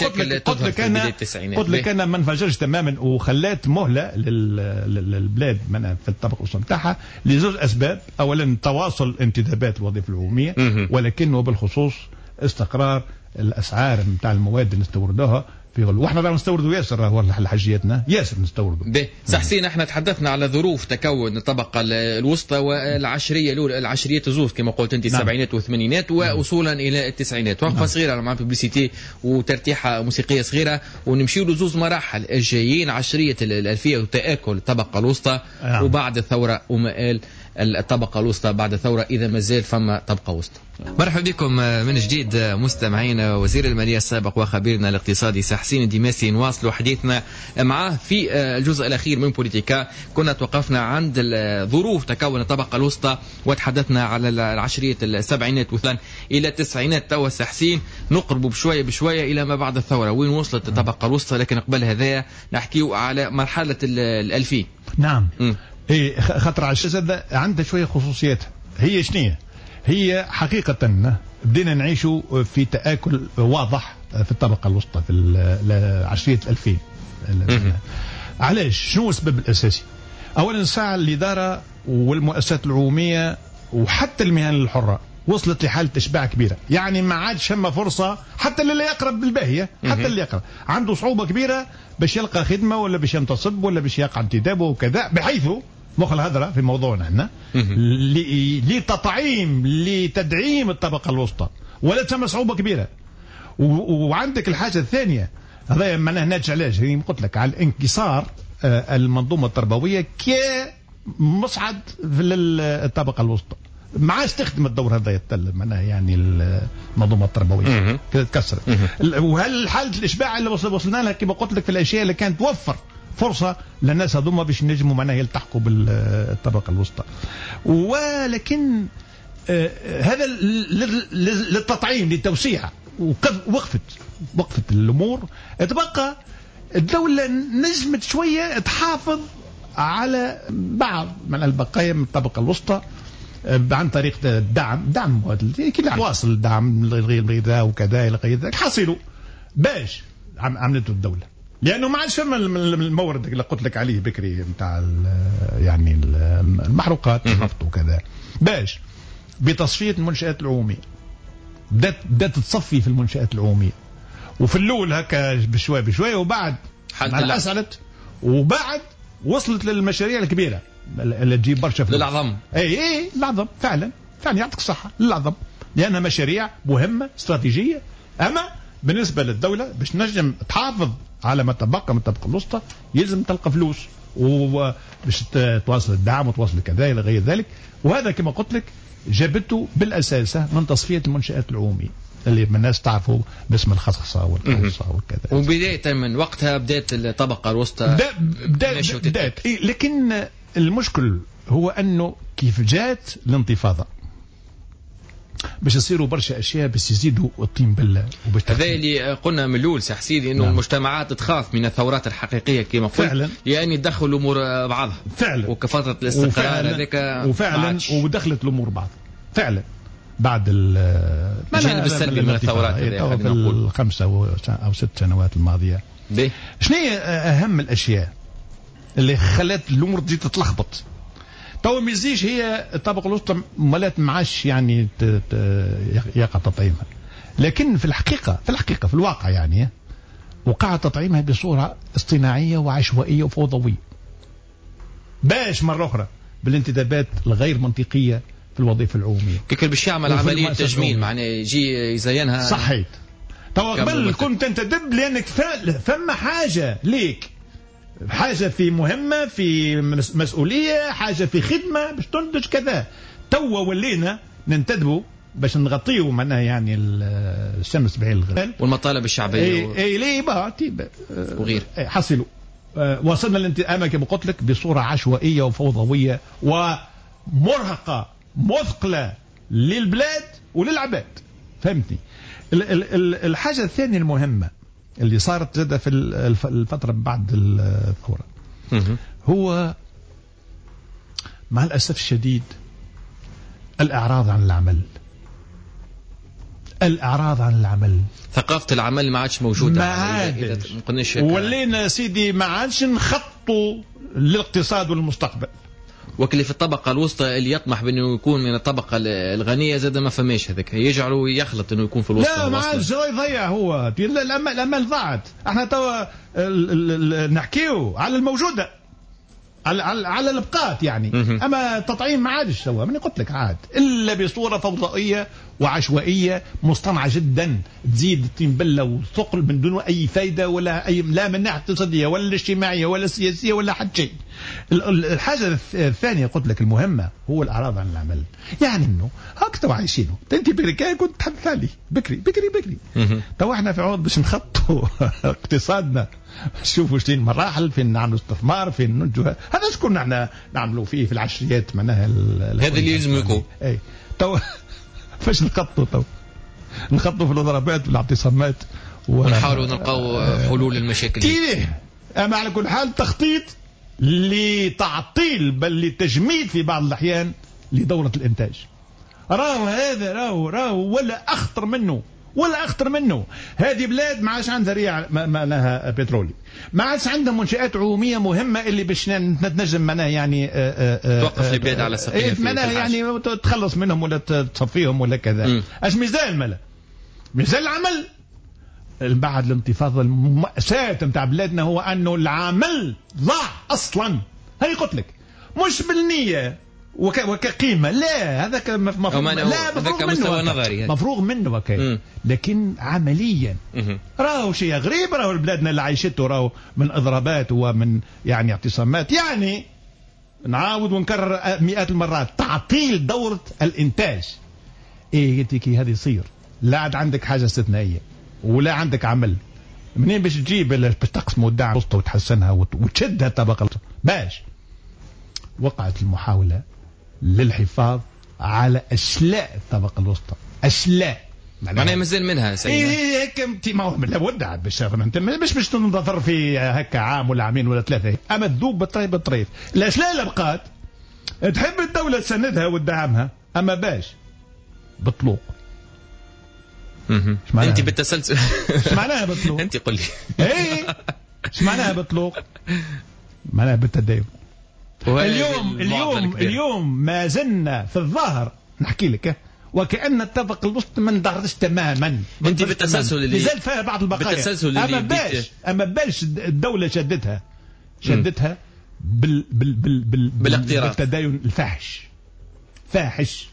قلت لك أنا ما انفجرش تماما وخلات مهلة للبلاد في الطبقة الوسطى نتاعها لزوج أسباب. أولا تواصل انتدابات الوظيفة العمومية ولكنه بالخصوص استقرار الأسعار نتاع المواد اللي نستوردوها واحنا راه نستوردوا ياسر والله حاجياتنا ياسر نستوردوا. سحسين احنا تحدثنا على ظروف تكون الطبقه الوسطى والعشريه الاولى العشريه تزوز كما قلت انت السبعينات والثمانينات ووصولا الى التسعينات. وقفه صغيره مع ببليسيتي وترتيحه موسيقيه صغيره ونمشيو لزوز مراحل الجايين عشريه الالفيه وتاكل الطبقه الوسطى وبعد الثوره ومآل الطبقة الوسطى بعد الثورة إذا ما زال فما طبقة وسطى. مرحبا بكم من جديد مستمعينا. وزير المالية السابق وخبيرنا الاقتصادي سحسين الدماسي نواصل حديثنا معه في الجزء الأخير من بوليتيكا. كنا توقفنا عند ظروف تكون الطبقة الوسطى وتحدثنا على العشرية السبعينات وثان إلى التسعينات. توا سحسين نقرب بشوية بشوية إلى ما بعد الثورة وين وصلت الطبقة الوسطى. لكن قبل هذا نحكيو على مرحلة الألفين. نعم خطر على الشاشة عندها شوية خصوصيات. هي شنية هي حقيقة بدينا نعيشوا في تآكل واضح في الطبقة الوسطى في عشرية 2000. علاش شنو السبب الأساسي؟ أولا ساعة الإدارة والمؤسسات العموميه وحتى المهن الحره وصلت لحاله اشباع كبيره، يعني ما عادش فما فرصه حتى اللي يقرب بالباهيه، حتى اللي يقرب عنده صعوبه كبيره باش يلقى خدمه ولا باش ينتصب ولا باش يقع انتدابه وكذا، بحيث مخ الهضره في موضوعنا احنا لتطعيم لتدعيم الطبقه الوسطى، ولا تم صعوبه كبيره. وعندك الحاجه الثانيه هذا معناه ناتج علاش قلت لك على الانكسار المنظومه التربويه كمصعد في الطبقه الوسطى، ما عادش تخدم الدور هذا معناها يعني المنظومه التربويه تكسرت. وهل حاله الاشباع اللي وصلنا لها كما قلت لك في الاشياء اللي كانت توفر فرصه للناس هذوما باش ينجموا معناها يلتحقوا بالطبقه الوسطى. ولكن هذا للتطعيم للتوسيع وقفت الامور، تبقى الدوله نجمت شويه تحافظ على بعض من البقايا من الطبقه الوسطى عن طريق دعم كي واصل الدعم الغذاء وكذا الى غير ذلك حصلوا باش عملته الدوله، لانه ما عادش فما المورد اللي قلت لك عليه بكري نتاع يعني المحروقات النفط وكذا، باش بتصفيه المنشآت العموميه بدات تصفي في المنشآت العموميه، وفي الاول هكا بشويه بشويه، وبعد اسعلت، وبعد وصلت للمشاريع الكبيره اللي تجيب برشا فلوس للعظم. اي العظم فعلا يعطيك الصحه للعظم، لانها مشاريع مهمه استراتيجيه. اما بالنسبه للدوله باش نجم تحافظ على ما تبقى من الطبقه الوسطى يلزم تلقى فلوس وباش تواصل الدعم وتواصل كذا الى غير ذلك. وهذا كما قلت لك جابته بالاساس من تصفيه المنشآت العموميه اللي الناس تعرفوا باسم الخصخصه والقوصه وكذا. وبدايه من وقتها بدات الطبقه الوسطى بدات لكن المشكل هو انه كيف جات الانتفاضه باش يصيروا برشا اشياء باش يزيدوا الطين بله. هذا اللي قلنا من الاول سي حسيدي انه المجتمعات تخاف من الثورات الحقيقيه كما قلت، لان يدخل الامور بعضها فعلا، وكفتره الاستقرار هذاك وفعلا ودخلت الامور بعض فعلا بعد الجانب السلبي من الثورات في الخمسة أو 6 سنوات الماضية. شنو هي أهم الأشياء اللي خلت الأمور تجي تتلخبط؟ تو ما يزيش هي الطبقة الوسطى مالات معاش يعني يقع تطعيمها، لكن في الحقيقة في الواقع يعني وقع تطعيمها بصورة اصطناعية وعشوائية وفوضوية، باش مرة أخرى بالانتدابات الغير منطقية في الوظيفة العمومية. كيف باش يعمل عملية تجميل معناه يجي يزينها صحيت. تو قبل كنت تنتدب لأنك فما حاجة ليك، حاجة في مهمة في مسؤولية، حاجة في خدمة باش تنتج كذا. تو ولينا ننتدبوا باش نغطيوا معناها يعني الشمس بعين الغلال والمطالب الشعبية اي ليه وغير حصلوا وصلنا للانتقام كما قلت لك بصورة عشوائية وفوضوية ومرهقة مثقلة للبلاد وللعباد. فهمتني؟ الحاجة الثانية المهمة اللي صارت زادة في الفترة بعد الثورة هو مع الأسف الشديد الإعراض عن العمل. ثقافة العمل ما عادش موجودة، ما عادش. ولينا سيدي ما عادش نخطوا للاقتصاد والمستقبل. وكل في الطبقة الوسطى اللي يطمح بأنه يكون من الطبقة الغنية زاد ما فماش هذاك، يجعلوا يخلط أنه يكون في الوسطى. لا ما عادش يضيع هو الأمل ضاعت. احنا توا نحكيو على الموجودة على الابقات يعني. اما التطعيم ما عادش سوا من قلت لك عاد الا بصوره فوضائيه وعشوائيه مصطنعه جدا، تزيد الطين بله وثقل من دون اي فائده ولا اي لا من الناحيه الاقتصاديه ولا الاجتماعيه ولا السياسيه ولا حتى شيء. الحاجه الثانيه قلت لك المهمه هو الاعراض عن العمل، يعني انه هكذا عايشينه. انت بكري كنت تحدث عليه بكري تو احنا في عوض باش نخطوا اقتصادنا، شوفوا شتين مراحل فين نعملوا استثمار فين ننجو. هذا شكون احنا نعملوا فيه في العشريات معناها هذا اللي يلزم يكون. اي تو فاش نخطوا في الضربات والاعتصامات ونحاولوا نلقاو حلول للمشاكل دي. اما على كل حال تخطيط لتعطيل بل لتجميد في بعض الاحيان لدورة الانتاج. راهو هذا راهو ولا اخطر منه ولا أخطر منه. هذه بلاد ما عادش عندها ريع معناها بترولي، ما عادش عندها منشآت عمومية مهمة اللي باش نتنجم معناها يعني توقف البلاد على سقيها معناها يعني تخلص منهم ولا تصفيهم ولا كذا. اش ميزان ملا ميزان العمل بعد الانتفاضة. المأساة نتاع بلادنا هو أنه العمل ضاع أصلا. هاي قلت لك مش بالنية وكقيمة، لا هذا مستوى نظري مفروغ منه وكاي، لكن عمليا راهو شيء غريب. راهو بلادنا اللي عيشته راهو من إضرابات ومن يعني اعتصامات، يعني نعاود ونكرر مئات المرات تعطيل دورة الإنتاج. إيه قلت هذه يصير لا عاد عندك حاجة استثنائية ولا عندك عمل، منين باش تجيب باش تقسموا الدعم الوسطى وتحسنها وتشدها الطبقة باش. وقعت المحاولة للحفاظ على أشلاء الطبقة الوسطى، أشلاء معناها مازال منها سيدي. إيه هيك ما هو لابد عاد باش تنظر في هكا عام ولا عامين ولا ثلاثة، أما تذوب بالطريف. الأشلاء اللي بقات تحب الدولة تسندها وتدعمها، أما باش بطلوق. انت بالتسلسل ايش معناها بطلوق؟ انت قل لي. ايه ايش معناها بطلوق؟ معناها بالتدين. اليوم ما زلنا في الظاهر نحكي لك وكأن الطبقة الوسطى ما اندهرتش تماما. انت بالتسلسل اللي لازال فيها بعض البقايا، بالتسلسل اللي اما باش الدولة شدتها بالاقتراض بالتدين الفاحش فاحش.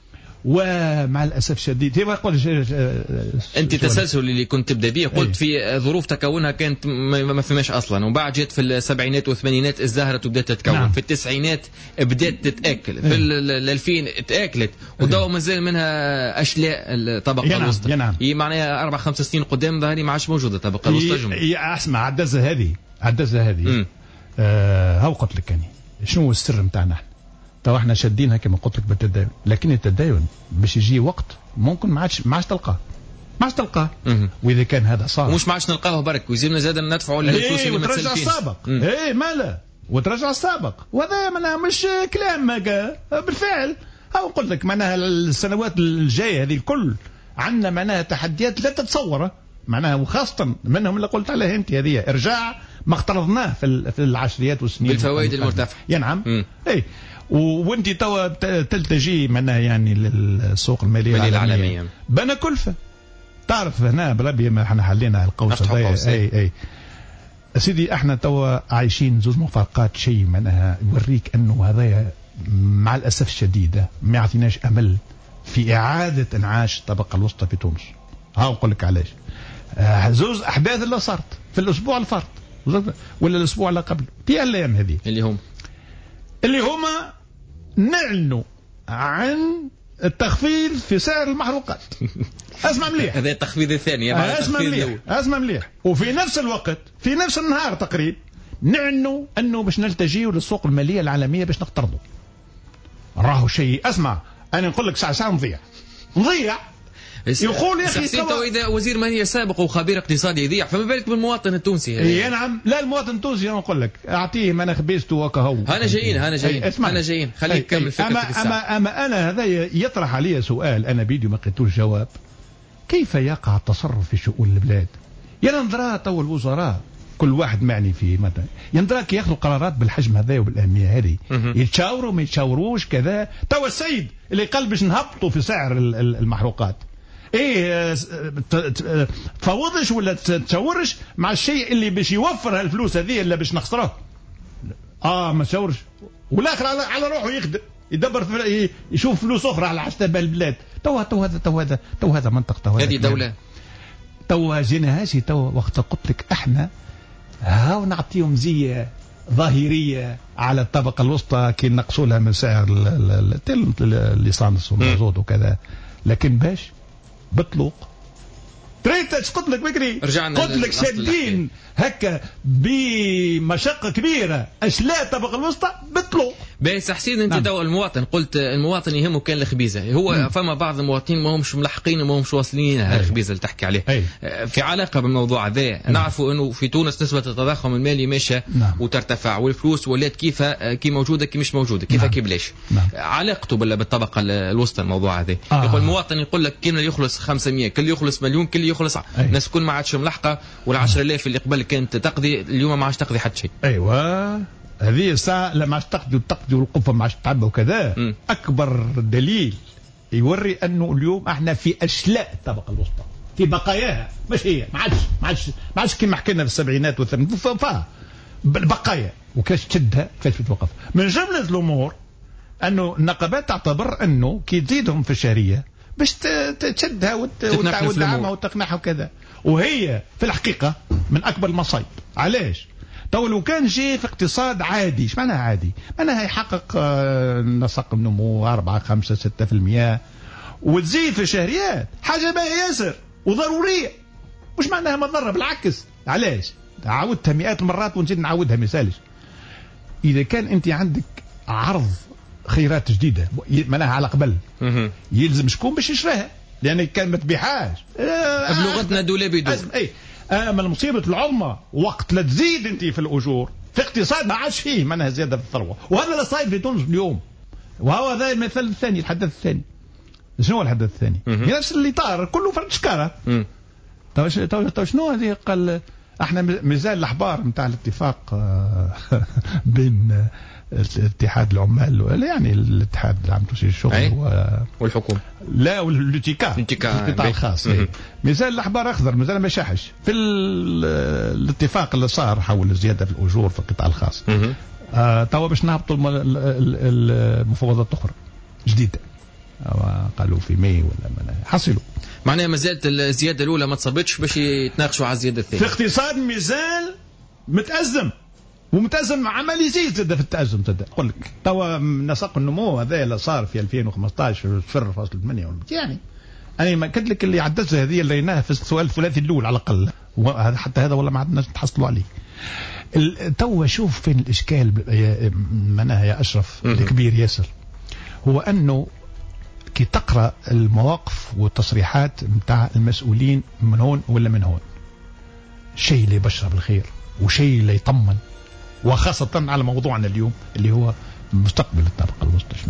ومع الأسف الشديد هو يقول أنت التسلسل اللي كنت تبدأ به قلت في ظروف تكونها كانت ما فيماش أصلا، وبعد جت في السبعينات والثمانينات ازدهرت وبدأت تتكون. نعم. في التسعينات بدأت تتأكل. في 2000 تأكلت ودوا مازال منها أشلاء الطبقة الوسطى. نعم. معناها 4-5 سنين قدام ظهري ما عادش موجودة الطبقة الوسطى. اسمع عدزة هذه هاو قلت لك يعني شنو السر متاعنا تو احنا شادينها كما قلت لك بالتداين، لكن التداين باش يجي وقت ممكن ما عادش تلقاه. واذا كان هذا صار مش ما عادش نلقاه برك ويزيدنا زاد ندفعوا الفلوس اللي وترجع السابق. مالا وترجع السابق، وهذا معناها مش كلام بالفعل. هاو قلت لك معناها السنوات الجايه هذه الكل عندنا معناها تحديات لا تتصورها معناها، وخاصه منهم اللي قلت عليها انت هذه ارجاع ما اقترضناه في العشريات والسنين بالفوائد المرتفعه. نعم. وانت توا تلتجي معناها يعني للسوق المالية العالمية بنا كلفة. تعرف هنا بربي ما احنا حلينا القوس هذا. اي سيدي احنا توا عايشين زوج مفارقات، شيء معناها يوريك انه هذايا مع الاسف الشديد ما يعطيناش امل في اعادة انعاش الطبقة الوسطى في تونس. ها نقول لك علاش. زوج احداث اللي صارت في الاسبوع الفارط ولا الاسبوع اللي قبله في الايام هذه اللي هما نعلنوا عن التخفيض في سعر المحروقات. اسمع مليح. هذا التخفيض الثاني. اسمع مليح. وفي نفس الوقت في نفس النهار تقريبا نعلنوا انه باش نلتجيوا للسوق المالية العالمية باش نقترضوا. راهو شيء. اسمع انا نقول لك ساعة نضيع يقول يا اخي اذا وزير ماليه سابق وخبير اقتصادي يضيع فما بالك بالمواطن التونسي. اي نعم. لا المواطن التونسي انا نقول لك اعطيه ما انا خبيزته وكهو. انا جايين خليك كمل فكرتك. اما انا هذا يطرح علي سؤال انا بيدي ما قلتوش جواب. كيف يقع التصرف في شؤون البلاد؟ ينظرا تو الوزراء كل واحد معني في مثلا ينظراك ياخذوا قرارات بالحجم هذا وبالاهميه هذه، يتشاوروا ما يتشاوروش كذا. تو السيد اللي قال باش نهبطوا في سعر المحروقات ايه تفوضش ولا تشاورش مع الشيء اللي باش يوفر هالفلوس هذه اللي باش نخسره. ما تشاورش والاخر على روحه يخدم يدبر يشوف فلوس اخرى على حساب البلاد. تو هذا منطق هذه دوله. تو جينا هاشي وقت قلت لك احنا هاو نعطيهم زي ظاهريه على الطبقه الوسطى كي نقصوا لها من سعر الليسانس والمازوت وكذا، لكن باش بطلوق تريتش قلت لك بكري قلت لك شادين هكا بمشقه كبيره اشلاء الطبقه الوسطى بطلوق. باهي حسين انت تو المواطن قلت المواطن يهمه كان الخبيزه، هو فما بعض المواطنين ما همش ملحقين وما همش واصلين الخبيزه اللي تحكي عليه. في علاقه بالموضوع هذا نعرفوا انه في تونس نسبه التضخم المالي ماشيه وترتفع، والفلوس ولات كيف موجوده كي مش موجوده كيف بلاش. علاقته بالطبقه الوسطى الموضوع هذا. يقول المواطن يقول لك كل يخلص 500 كل يخلص مليون كل يخلص الناس كل ما عادش ملحقه، وال10,000 اللي قبل كانت تقضي اليوم ما عادش تقضي حتى شيء. ايوه هذه الساعه لما عادش تقضي والقفه ما عادش تعبى وكذا. اكبر دليل يوري انه اليوم احنا في اشلاء الطبقه الوسطى، في بقاياها، مش هي ما عادش كما حكينا في السبعينات والثمانينات بالبقايا. وكيفاش تشدها كيفاش توقف. من جمله الامور انه النقابات تعتبر انه كي تزيدهم في الشهريه باش تشدها وتدعمها وتقنعها وكذا، وهي في الحقيقه من اكبر المصايب. علاش؟ تو لو كان جي في اقتصاد عادي، ايش معناها عادي؟ معناها يحقق نسق النمو 4 5 6% وتزيد في الشهريات، حاجه باهيه ياسر وضروريه، مش معناها مضره، بالعكس. علاش؟ عاودتها مئات المرات ونزيد نعاودها مثالش. اذا كان انت عندك عرض خيرات جديده معناها على قبل يلزم شكون باش يشراها، لان كان ما تبيعهاش بلغتنا دولاب يدور. اما المصيبه العظمى وقت لا تزيد انت في الاجور في اقتصاد ما عادش فيه معناها زياده في الثروه، وهذا اللي صاير في تونس اليوم. وهو هذا المثال الثاني، الحدث الثاني. شنو هو الحدث الثاني؟ في نفس الاطار كله فرد شكاره. تو شنو هذه؟ قال احنا مازال الاحبار نتاع الاتفاق بين اتحاد العمال يعني الاتحاد العام التونسي للشغل والحكومه لا والاتيكا القطاع الخاص. مازال الاحبار اخضر، مازال ما شاحش في الاتفاق اللي صار حول الزياده في الاجور في القطاع الخاص. توا باش نهبطوا المفاوضات اخرى جديده، قالوا في ماي ولا حصلوا. معناها مازالت الزياده الاولى ما تصبتش باش يتناقشوا على الزياده الثانيه. في اقتصاد مازال متازم ومتازم عمال يزيد زاد في التازم. نقول لك توا نسق النمو هذا اللي صار في 2015 0.8 يعني انا ما قلت لك اللي عدتها هذه اللي لقيناها في السؤال الثلاثي الاول على الاقل، حتى هذا والله ما عدناش نتحصلوا عليه. توا شوف فين الاشكال معناها يا اشرف الكبير ياسر، هو انه كي تقرا المواقف والتصريحات نتاع المسؤولين من هون ولا من هون، شيء اللي يبشر بالخير وشيء اللي يطمن، وخاصة على موضوعنا اليوم اللي هو مستقبل الطبقة الوسطى. شنو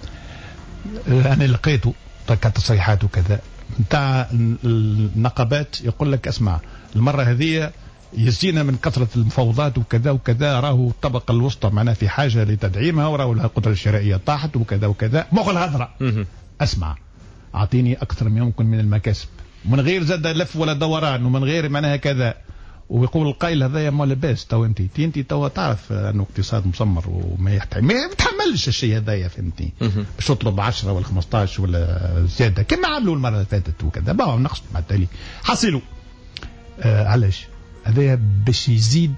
أنا لقيته كتصريحات وكذا نتاع النقابات، يقول لك اسمع المرة هذه يزينا من كثرة المفاوضات وكذا وكذا، راهو الطبقة الوسطى معنا في حاجة لتدعيمها، وراهو لها قدرة الشرائية طاحت وكذا وكذا. مغل هضرة اسمع أعطيني أكثر ما يمكن من المكاسب من غير زاد لف ولا دوران ومن غير معناها كذا. ويقول القائل هذا يا مال باس تو انت تو تعرف انه اقتصاد مسمر وما ما يتحملش الشيء هذا يا فهمتني، باش تطلب 10 ولا 15 ولا زياده كما عملوا المره اللي فاتت وكذا. باهو نقصد مع التالي حصلوا علاش هذا باش يزيد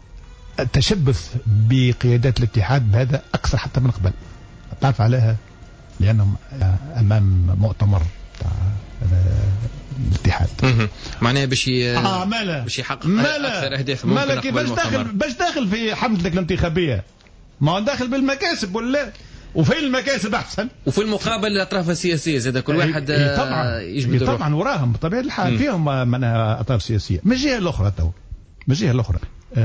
التشبث بقيادات الاتحاد بهذا اكثر حتى من قبل. تعرف عليها؟ لانهم امام مؤتمر تاع الاتحاد معناها باش يحقق اكثر اهداف ممكن. باش داخل في حملتك الانتخابيه، ما هو داخل بالمكاسب ولا وفين المكاسب احسن، وفي المقابل الاطراف السياسيه زاد كل واحد يجبد طبعا وراهم بطبيعه الحال فيهم منها اطراف سياسيه. من الجهه الاخرى تو من الجهه الاخرى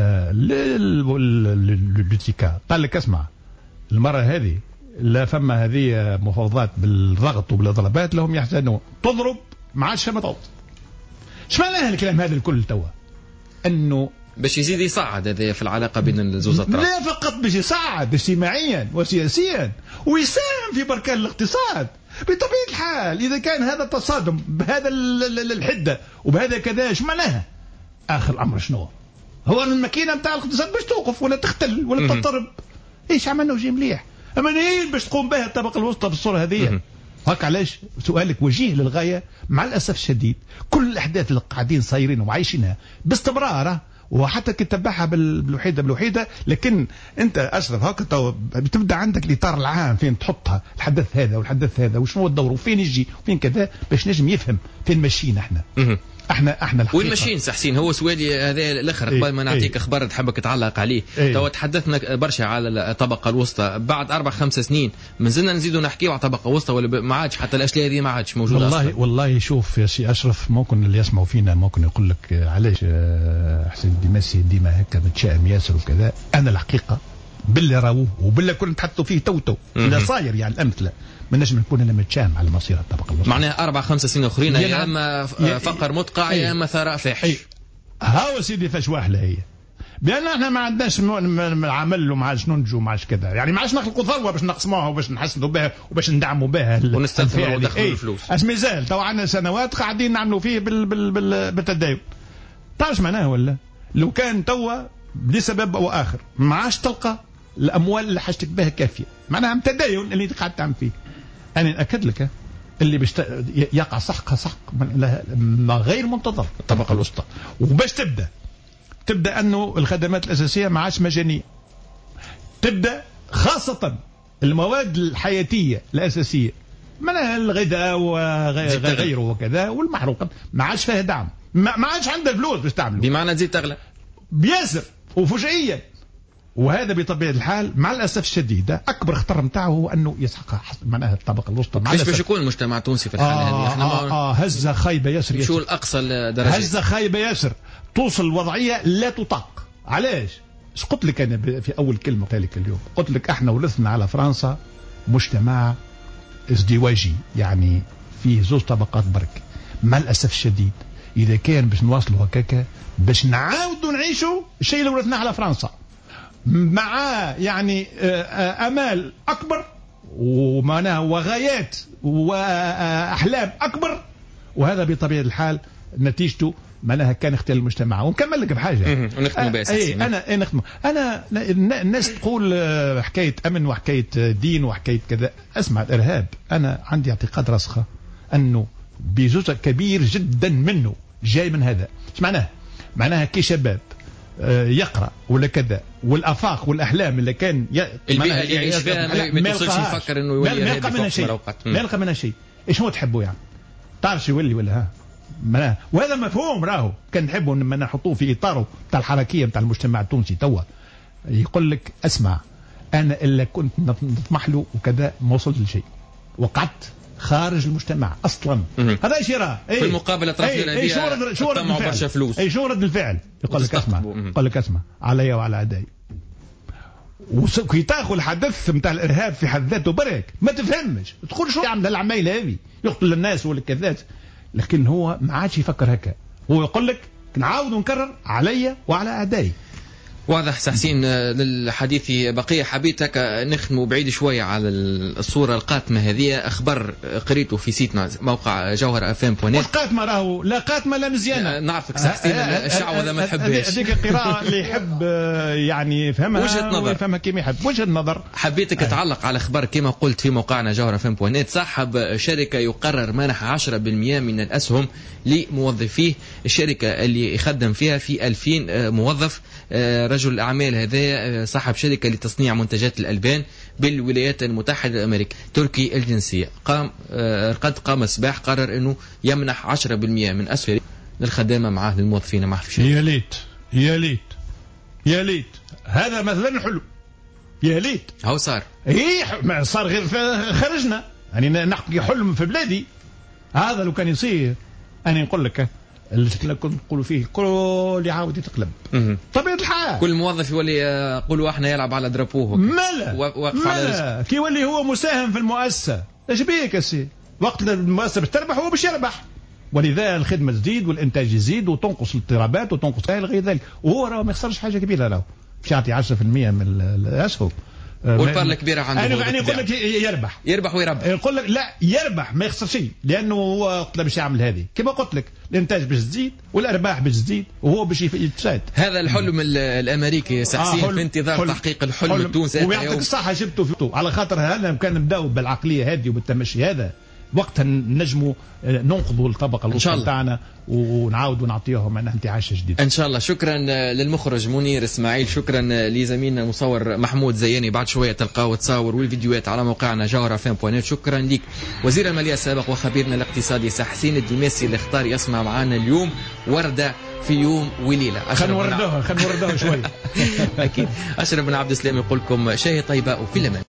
الاتيكا قال لك اسمع المره هذه لا فما هذه مفاوضات بالضغط وبالاضرابات لهم يحزنون، تضرب ما عادش فما تعوض. ايش معناه الكلام هذا الكل توا؟ انه باش يزيد يصعد هذا في العلاقه بين الزوز اطراف، لا فقط باش يصعد اجتماعيا وسياسيا ويساهم في بركان الاقتصاد بطبيعه الحال. اذا كان هذا التصادم بهذا الحده وبهذا كذا ايش معناها؟ اخر الامر شنو هو؟ الماكينه نتاع الاقتصاد باش توقف ولا تختل ولا تضطرب. ايش عملنا وجه مليح اما نين باش تقوم بها الطبقه الوسطى بالصوره هذه. هاك علاش سؤالك وجيه للغايه. مع الاسف الشديد كل الاحداث اللي قاعدين صايرين وعايشينها باستمرار وحتى كتبعها بالوحيده، لكن انت اشرف هاك بتبدا عندك الاطار العام فين تحطها الحدث هذا والحدث هذا وشنو الدور وفين يجي وفين كذا باش نجم يفهم فين ماشيين احنا. احنا وين ماشيين حسين؟ هو سؤالي هذا الاخر قبل ما نعطيك اخبار تحبك تعلق عليه. تو تحدثنا برشا على الطبقه الوسطى، بعد 4-5 سنين مازلنا نزيدوا نحكيوا على الطبقه الوسطى ولا ما عادش حتى الاشياء هذه ما عادش موجوده؟ والله شوف يا سي اشرف، ممكن اللي يسمعوا فينا ممكن يقول لك علاش حسين الدماسي ديما هكا متشائم ياسر وكذا. انا الحقيقه باللي راوه وباللي كنا نتحدثوا فيه تو لا صاير يعني الامثله ما نجم نكون انا متشائم على مصير الطبقه الوسطى. معناها 4-5 سنين اخرين يا اما فقر مدقع يا اما ثراء فاحش. هاو سيدي فاش واحله هي، بان احنا ما عندناش عمل وما عادش ننتجوا ما عادش كذا، يعني ما عادش نخلقوا ثروه باش نقسموها وباش نحسنوا بها وباش ندعموا بها ونستثمروا وندخلوا الفلوس. مازال تو عندنا سنوات قاعدين نعملوا فيه بالتداول. تعرف معناه ولا لو كان توا لسبب او اخر ما عادش تلقى الاموال اللي حاجتك بها كافيه، معناها التداول اللي قاعد تعمل فيه. انا ناكد لك اللي يقع سحق غير منتظر الطبقه الوسطى. وباش تبدا انه الخدمات الاساسيه ما عادش مجانيه، تبدا خاصه المواد الحياتيه الاساسيه منها الغذاء وغيره وكذا والمحروقات ما عادش فيها دعم، ما عادش عندها فلوس باش تعمله، بمعنى تزيد تغلى بياسر وفجائيا. وهذا بطبيعه الحال مع الاسف الشديد اكبر خطر نتاعه هو انه يسحق معناها الطبقه الوسطى. كيفاش باش يكون المجتمع التونسي في الحاله هذه؟ احنا هزه خايبه ياسر، شو الاقصى الدرجات؟ هزه خايبه ياسر، توصل وضعيه لا تطاق. علاش؟ قلت لك انا في اول كلمه لك اليوم، قلت لك احنا ورثنا على فرنسا مجتمع ازدواجي، يعني فيه زوج طبقات برك. مع الاسف الشديد اذا كان باش نواصلوا هكاكا باش نعاودوا نعيشوا الشيء اللي ورثناه على فرنسا، مع يعني امال اكبر ومعناها وغايات واحلام اكبر، وهذا بطبيعه الحال نتيجته معناها كان اختلال المجتمع. ونكمل لك بحاجه ونختم بس. انا الناس تقول حكايه امن وحكايه دين وحكايه كذا. اسمع، الارهاب انا عندي اعتقاد راسخه انه بجزء كبير جدا منه جاي من هذا. ايش معناه؟ معناها كي شباب يقرأ ولا كذا والافاق والاحلام اللي كان البيئه اللي يعيش فيها ما يوصلش يفكر انه يولي ما يلقى منها شيء، ما يلقى منها شيء. ايش هو تحبوا يعني؟ تعرف يولي ولا ها؟ وهذا مفهوم راهو كان نحبوا لما نحطوه في اطاره بتاع الحركيه بتاع المجتمع التونسي. توا يقول لك اسمع، انا اللي كنت نطمح له وكذا ما وصلت لشيء، وقعدت خارج المجتمع اصلا. هذا شيء راه في المقابله طرف لنا بيها شو رد برشا فلوس. اي شو رد الفعل؟ يقول لك اسمع علي وعلى اعدائي. وكي تاخذ الحدث نتاع الارهاب في حد ذاته برك ما تفهمش، تقول شو يعمل العمايل هذه، يقتل الناس ولا كذا، لكن هو ما عادش يفكر هكا. هو يقول لك نعاود ونكرر علي وعلى اعدائي. واضح حسين. للحديث بقية، حبيتك نختم بعيد شوية على الصورة القاتمة هذه. أخبار قريته في سيتنا موقع جوهر FM.net. مش قاتمة راهو، لا قاتمة لا مزيانة. نعرفك حسين الشعوذة ما تحبهاش. هذيك القراءة اللي يحب يعني يفهمها وجهة نظر، يفهمها كيما يحب وجهة نظر. حبيتك تعلق على أخبار كما قلت في موقعنا جوهر FM.net. صاحب شركة يقرر منح 10% من الأسهم لموظفيه. الشركة اللي يخدم فيها في 2000 موظف. رجل الأعمال هذا صاحب شركة لتصنيع منتجات الألبان بالولايات المتحدة الأمريكية، تركي الجنسية. قد قام الصباح قرر أنه يمنح 10% من أسهم للخدامة معه، للموظفين معه في الشركة. يا ليت هذا مثلا حلو. يا ليت هو صار ما صار غير خرجنا يعني نحكي حلم في بلادي. هذا لو كان يصير أنا نقول لك اللي كنت نقولوا فيه كل يعاود يتقلب طبيعة الحال. كل موظف يولي يقولوا احنا يلعب على درابوه مالا كي يولي هو مساهم في المؤسسة. ايش بيك سي؟ وقت المؤسسة باش تربح هو باش يربح، ولذا الخدمة تزيد والإنتاج يزيد وتنقص الاضطرابات وتنقص غير ذلك. وهو راه ما يخسرش حاجة كبيرة، راه باش يعطي 10% من الأسهم. والبارلة كبيرة عنده. أنا يقول لك يربح ويربح. يقول لك لا يربح ما يخسر شيء، لأنه هو وقت باش يعمل هذه كما قلت لك الإنتاج باش تزيد والأرباح باش تزيد وهو باش يتساعد. هذا الحلم الأمريكي سحسين في انتظار تحقيق الحلم التونسي. ويعطيك الصحة جبته على خاطر هذا كان نبداو بالعقلية هذه وبالتمشي هذا وقتها نجموا ننقذوا الطبقه الوسطى بتاعنا ونعاودوا نعطيهم معناها انتعاش جديد ان شاء الله. شكرا للمخرج منير اسماعيل، شكرا لزميلنا المصور محمود زياني. بعد شويه تلقاو تصاور والفيديوهات على موقعنا جوهره فام.net. شكرا لك وزير الماليه السابق وخبيرنا الاقتصادي حسين الدماسي اللي اختار يسمع معنا اليوم ورده في يوم وليله. خلينا نوردوها شويه. اكيد. اشرف بن عبد السلام يقول لكم شاهي طيبه وفي الامان.